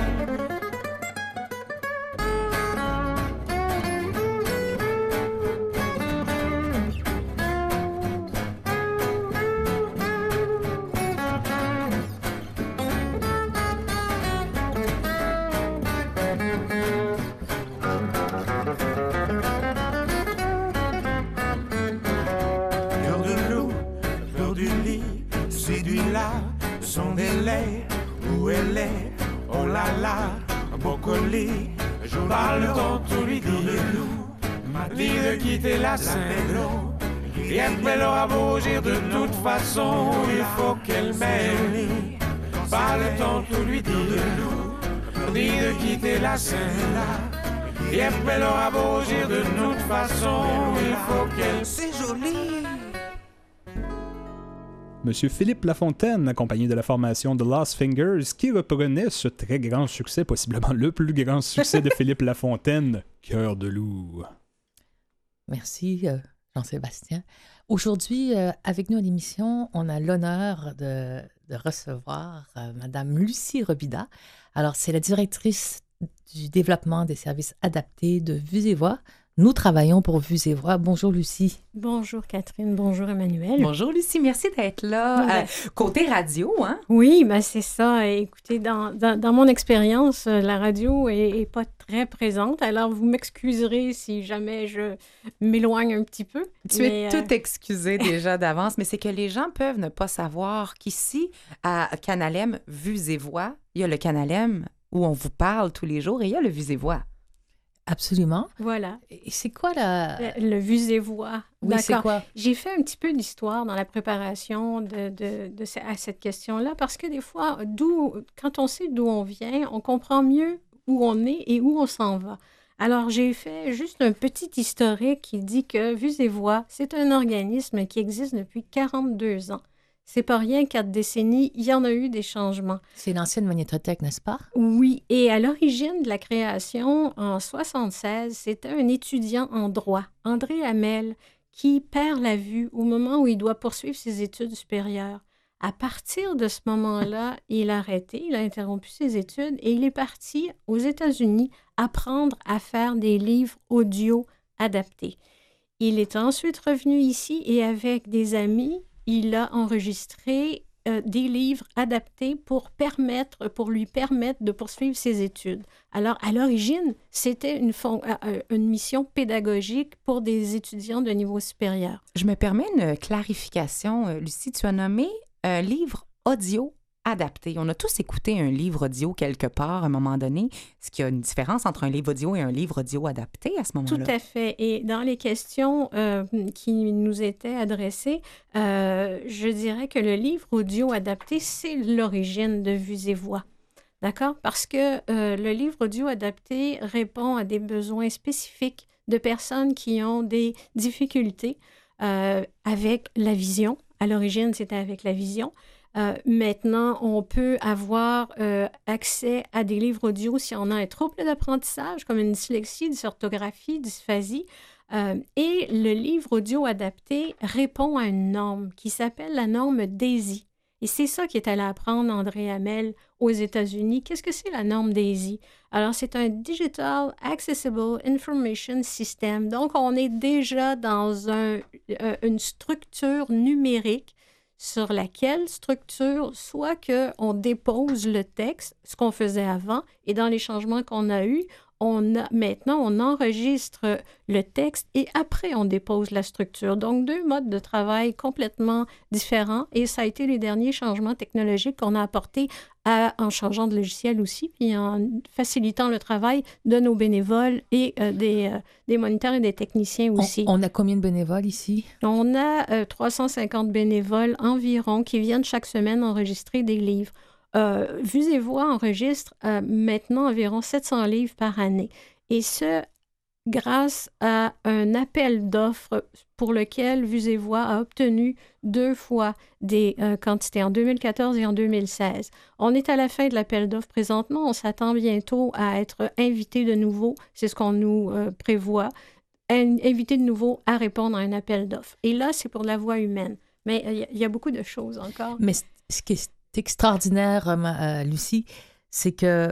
O: Son délai, où elle est, oh là là, brocoli, je parle dans tout lui dire, m'a dit de quitter la Saint-Lô, et après l'aura beau dire de toute façon, il faut qu'elle m'aime, pas le temps tout lui dire, m'a dit de quitter la Saint-Lô, et après l'aura beau dire de toute façon, il faut qu'elle, c'est joli.
F: Monsieur Philippe Lafontaine, accompagné de la formation The Lost Fingers, qui reprenait ce très grand succès, possiblement le plus grand succès de Philippe Lafontaine, Cœur de loup.
C: Merci, euh, Jean-Sébastien. Aujourd'hui, euh, avec nous à l'émission, on a l'honneur de, de recevoir euh, Madame Lucie Robida. Alors, c'est la directrice du développement des services adaptés de Vues et Voix. Nous travaillons pour Vues et Voix. Bonjour, Lucie.
Q: Bonjour, Catherine. Bonjour, Emmanuel.
B: Bonjour, Lucie. Merci d'être là.
Q: Ouais.
B: Euh, côté radio, hein?
Q: Oui, ben c'est ça. Écoutez, dans, dans, dans mon expérience, la radio est, est pas très présente. Alors, vous m'excuserez si jamais je m'éloigne un petit peu.
B: Tu
Q: mais,
B: es toute euh... excusée déjà d'avance, mais c'est que les gens peuvent ne pas savoir qu'ici, à Canal M, Vues et Voix, il y a le Canal M où on vous parle tous les jours et il y a le Vues et Voix.
C: Absolument.
Q: Voilà.
C: Et c'est quoi la...
Q: Le, le Vues et Voix.
C: Oui, c'est quoi?
Q: J'ai fait un petit peu d'histoire dans la préparation de, de, de, de, à cette question-là parce que des fois, d'où, quand on sait d'où on vient, on comprend mieux où on est et où on s'en va. Alors, j'ai fait juste un petit historique qui dit que Vues et Voix, c'est un organisme qui existe depuis quarante-deux ans. C'est pas rien, quatre décennies, il y en a eu des changements.
C: C'est l'ancienne magnétothèque, n'est-ce pas?
Q: Oui, et à l'origine de la création, en soixante-seize, c'était un étudiant en droit, André Hamel, qui perd la vue au moment où il doit poursuivre ses études supérieures. À partir de ce moment-là, il a arrêté, il a interrompu ses études et il est parti aux États-Unis apprendre à faire des livres audio adaptés. Il est ensuite revenu ici et avec des amis, il a enregistré euh, des livres adaptés pour permettre, pour lui permettre de poursuivre ses études. Alors, à l'origine, c'était une, fon- euh, une mission pédagogique pour des étudiants de niveau supérieur.
B: Je me permets une clarification. Lucie, tu as nommé un livre audio adapté. On a tous écouté un livre audio quelque part à un moment donné. Est-ce qu'il y a une différence entre un livre audio et un livre audio adapté à ce moment-là?
Q: Tout à fait. Et dans les questions euh, qui nous étaient adressées, euh, je dirais que le livre audio adapté, c'est l'origine de Vues et Voix. D'accord? Parce que euh, le livre audio adapté répond à des besoins spécifiques de personnes qui ont des difficultés euh, avec la vision. À l'origine, c'était avec la vision. Euh, maintenant, on peut avoir euh, accès à des livres audio si on a un trouble d'apprentissage, comme une dyslexie, dysorthographie, dysphasie. Euh, et le livre audio adapté répond à une norme qui s'appelle la norme DAISY. Et c'est ça qui est allé apprendre André Hamel aux États-Unis. Qu'est-ce que c'est la norme DAISY? Alors, c'est un Digital Accessible Information System. Donc, on est déjà dans un, euh, une structure numérique sur laquelle structure, soit qu'on dépose le texte, ce qu'on faisait avant, et dans les changements qu'on a eus, on a, maintenant, on enregistre le texte et après, on dépose la structure. Donc, deux modes de travail complètement différents et ça a été les derniers changements technologiques qu'on a apportés à, en changeant de logiciel aussi, puis en facilitant le travail de nos bénévoles et euh, des, euh, des moniteurs et des techniciens aussi.
C: On, on a combien de bénévoles ici?
Q: On a euh, trois cent cinquante bénévoles environ qui viennent chaque semaine enregistrer des livres. Euh, Vues et Voix enregistre euh, maintenant environ sept cents livres par année. Et ce, grâce à un appel d'offres pour lequel Vues et Voix a obtenu deux fois des euh, quantités, en deux mille quatorze et en deux mille seize. On est à la fin de l'appel d'offres présentement. On s'attend bientôt à être invité de nouveau. C'est ce qu'on nous euh, prévoit. Invité de nouveau à répondre à un appel d'offres. Et là, c'est pour la voix humaine. Mais il euh, y, y a beaucoup de choses encore.
C: Mais ce qui est extraordinaire, euh, Lucie, c'est que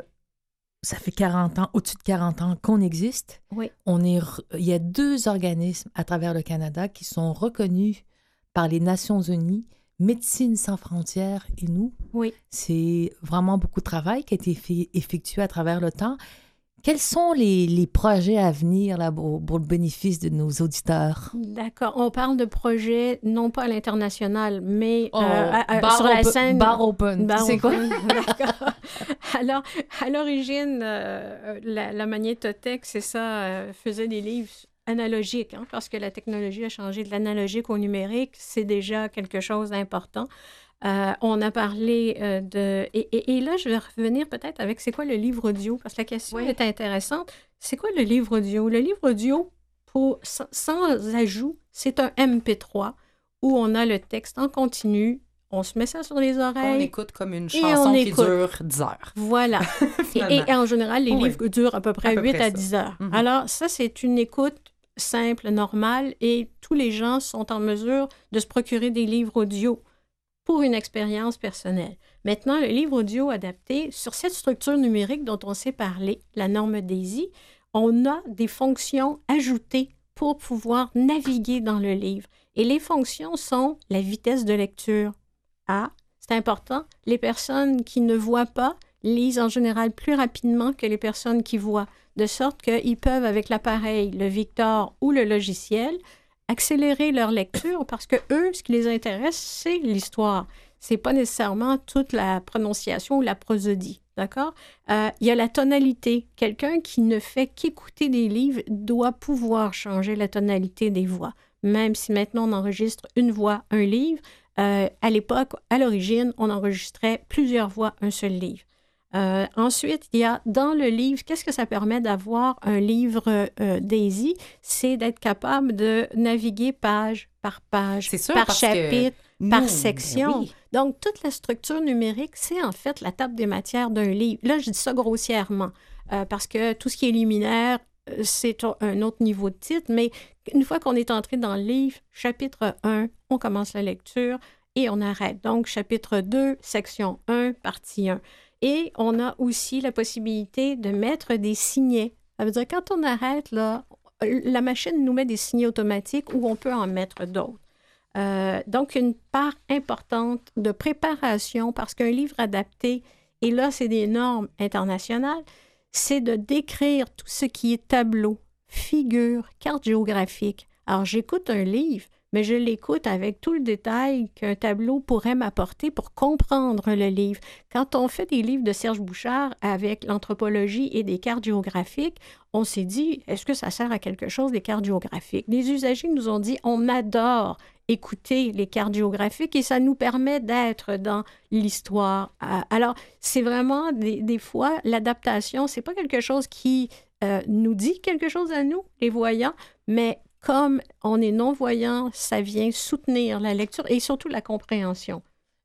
C: ça fait quarante ans, au-dessus de quarante ans qu'on existe.
Q: Oui.
C: On est, il y a deux organismes à travers le Canada qui sont reconnus par les Nations unies, Médecine sans frontières et nous.
Q: Oui.
C: C'est vraiment beaucoup de travail qui a été fait, effectué à travers le temps. Quels sont les, les projets à venir là, pour, pour le bénéfice de nos auditeurs?
Q: D'accord. On parle de projets, non pas à l'international, mais
C: oh,
Q: euh, à, à,
C: bar
Q: sur la
C: open,
Q: scène.
C: Bar open.
Q: Bar
C: C'est
Q: open.
C: quoi?
Q: D'accord. Alors, à l'origine, euh, la, la magnétothèque, c'est ça, euh, faisait des livres analogiques, hein, parce que la technologie a changé de l'analogique au numérique. C'est déjà quelque chose d'important. Euh, on a parlé euh, de... Et, et, et là, je vais revenir peut-être avec c'est quoi le livre audio, parce que la question
B: Oui.
Q: est intéressante. C'est quoi le livre audio? Le livre audio, pour, sans, sans ajout, c'est un M P trois où on a le texte en continu, on se met ça sur les oreilles.
B: On écoute comme une
Q: et
B: chanson
Q: on
B: qui
Q: écoute.
B: dure dix heures.
Q: Voilà. et, et, et en général, les
B: Oui.
Q: livres durent à peu près
B: À peu
Q: huit
B: près
Q: à
B: ça.
Q: dix heures.
B: Mhm.
Q: Alors, ça, c'est une écoute simple, normale, et tous les gens sont en mesure de se procurer des livres audio pour une expérience personnelle. Maintenant, le livre audio adapté, sur cette structure numérique dont on s'est parlé, la norme DAISY, on a des fonctions ajoutées pour pouvoir naviguer dans le livre. Et les fonctions sont la vitesse de lecture. Ah, c'est important, les personnes qui ne voient pas lisent en général plus rapidement que les personnes qui voient, de sorte qu'ils peuvent, avec l'appareil, le Victor ou le logiciel, accélérer leur lecture parce que eux, ce qui les intéresse, c'est l'histoire. C'est pas nécessairement toute la prononciation ou la prosodie, d'accord? Euh, il y a la tonalité. Quelqu'un qui ne fait qu'écouter des livres doit pouvoir changer la tonalité des voix. Même si maintenant on enregistre une voix, un livre, euh, à l'époque, à l'origine, on enregistrait plusieurs voix, un seul livre. Euh, ensuite, il y a dans le livre, qu'est-ce que ça permet d'avoir un livre euh, DAISY? C'est d'être capable de naviguer page par page,
B: sûr,
Q: par
B: parce
Q: chapitre,
B: que
Q: par
B: nous,
Q: section.
B: ben oui.
Q: Donc, toute la structure numérique, c'est en fait la table des matières d'un livre. Là, je dis ça grossièrement, euh, parce que tout ce qui est liminaire, euh, c'est un autre niveau de titre, mais une fois qu'on est entré dans le livre, chapitre un, on commence la lecture et on arrête. Donc, chapitre deux, section un, partie un. Et on a aussi la possibilité de mettre des signets. Ça veut dire quand on arrête, là, la machine nous met des signets automatiques ou on peut en mettre d'autres. Euh, donc, une part importante de préparation parce qu'un livre adapté, et là, c'est des normes internationales, c'est de décrire tout ce qui est tableau, figure, carte géographique. Alors, j'écoute un livre, mais je l'écoute avec tout le détail qu'un tableau pourrait m'apporter pour comprendre le livre. Quand on fait des livres de Serge Bouchard avec l'anthropologie et des cartes géographiques, on s'est dit, est-ce que ça sert à quelque chose, des cartes géographiques? Les usagers nous ont dit, on adore écouter les cartes géographiques et ça nous permet d'être dans l'histoire. Alors, c'est vraiment des, des fois, l'adaptation, c'est pas quelque chose qui euh, nous dit quelque chose à nous, les voyants, mais comme on est non-voyant, ça vient soutenir la lecture et surtout la compréhension.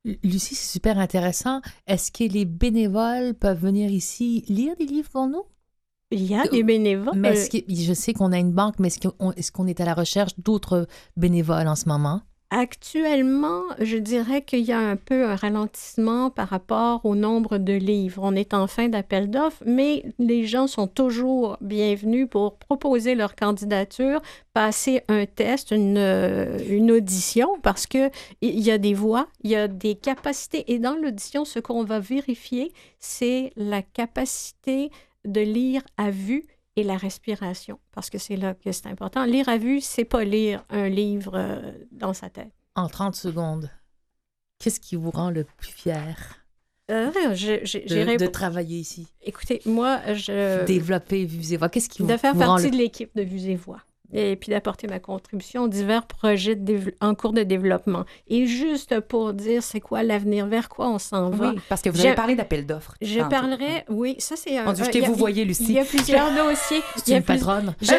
C: Lucie, c'est super intéressant. Est-ce que les bénévoles peuvent venir ici lire des livres pour nous?
Q: Il y a des bénévoles.
C: Mais est-ce que, je sais qu'on a une banque, mais est-ce qu'on, est-ce qu'on est à la recherche d'autres bénévoles en ce moment?
Q: Actuellement, je dirais qu'il y a un peu un ralentissement par rapport au nombre de livres. On est en fin d'appel d'offres, mais les gens sont toujours bienvenus pour proposer leur candidature, passer un test, une, une audition, parce qu'il y a des voix, il y a des capacités. Et dans l'audition, ce qu'on va vérifier, c'est la capacité de lire à vue et la respiration, parce que c'est là que c'est important. Lire à vue, c'est pas lire un livre euh, dans sa tête.
C: En trente secondes, qu'est-ce qui vous rend le plus fier
Q: euh, je, je,
C: de, rép... de travailler ici?
Q: Écoutez, moi, je...
C: Développer Vues et Voix, qu'est-ce qui vous,
Q: de faire
C: vous
Q: partie
C: rend le...
Q: de l'équipe de Vues et Voix. Et puis d'apporter ma contribution aux divers projets de dév... en cours de développement. Et juste pour dire c'est quoi l'avenir, vers quoi on s'en va.
B: Oui, parce que vous avez parlé d'appel d'offres.
Q: Je
B: tantôt.
Q: parlerai, oui, ça c'est un...
B: On dit,
Q: un,
B: je t'ai
Q: il y a-
B: vous voyez, Lucie.
Q: Il y a plusieurs dossiers.
C: C'est une patronne.
Q: Je,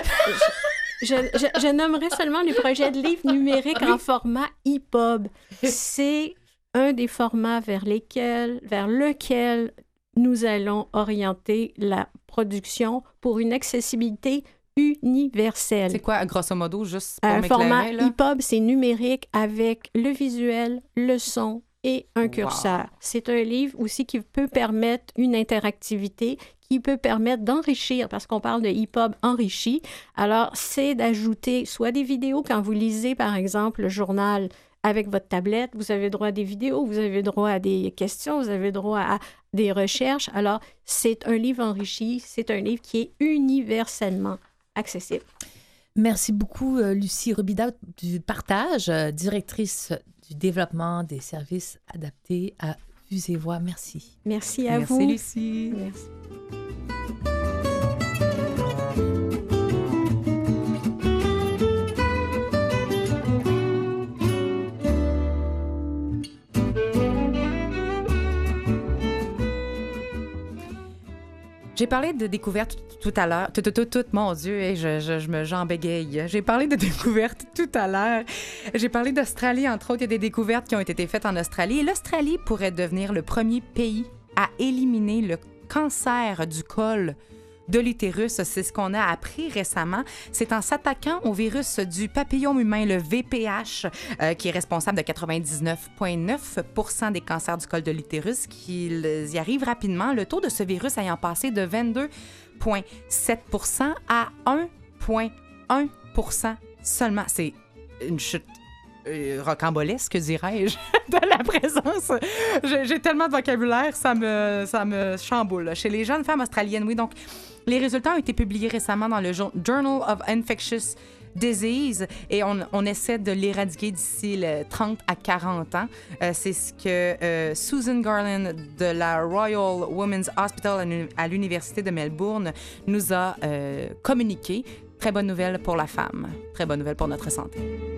Q: je, je, je, je nommerai seulement les projets de livres numériques en format E P U B. C'est un des formats vers lesquels, vers lequel nous allons orienter la production pour une accessibilité universelle.
B: C'est quoi, grosso modo, juste pour
Q: Un format
B: m'éclairer, là?
Q: E P U B, c'est numérique avec le visuel, le son et un curseur. C'est un livre aussi qui peut permettre une interactivité, qui peut permettre d'enrichir, parce qu'on parle de E P U B enrichi. Alors, c'est d'ajouter soit des vidéos quand vous lisez, par exemple, le journal avec votre tablette, vous avez droit à des vidéos, vous avez droit à des questions, vous avez droit à des recherches. Alors, c'est un livre enrichi, c'est un livre qui est universellement accessible.
C: Merci beaucoup, euh, Lucie Robidaut, du partage, euh, directrice du développement des services adaptés à Vues et Voix. Merci.
Q: Merci à
B: Merci,
Q: vous.
B: Lucie.
Q: Merci.
B: J'ai parlé de découverte tout à l'heure. Tout, tout, tout, tout, mon Dieu, hey, je, je, je me j'en bégaye. J'ai parlé de découverte tout à l'heure. J'ai parlé d'Australie, entre autres. Il y a des découvertes qui ont été faites en Australie. Et l'Australie pourrait devenir le premier pays à éliminer le cancer du col de l'utérus. C'est ce qu'on a appris récemment. C'est en s'attaquant au virus du papillome humain, le V P H, euh, qui est responsable de quatre-vingt-dix-neuf virgule neuf pour cent des cancers du col de l'utérus, qu'ils y arrivent rapidement. Le taux de ce virus ayant passé de vingt-deux virgule sept pour cent à un virgule un pour cent seulement. C'est une chute euh, rocambolesque, dirais-je, de la présence. J'ai, j'ai tellement de vocabulaire, ça me, ça me chamboule. Chez les jeunes femmes australiennes, oui. Donc, les résultats ont été publiés récemment dans le Journal of Infectious Disease et on, on essaie de l'éradiquer d'ici le trente à quarante ans. Euh, c'est ce que euh, Susan Garland de la Royal Women's Hospital à l'Université de Melbourne nous a euh, communiqué. Très bonne nouvelle pour la femme, très bonne nouvelle pour notre santé.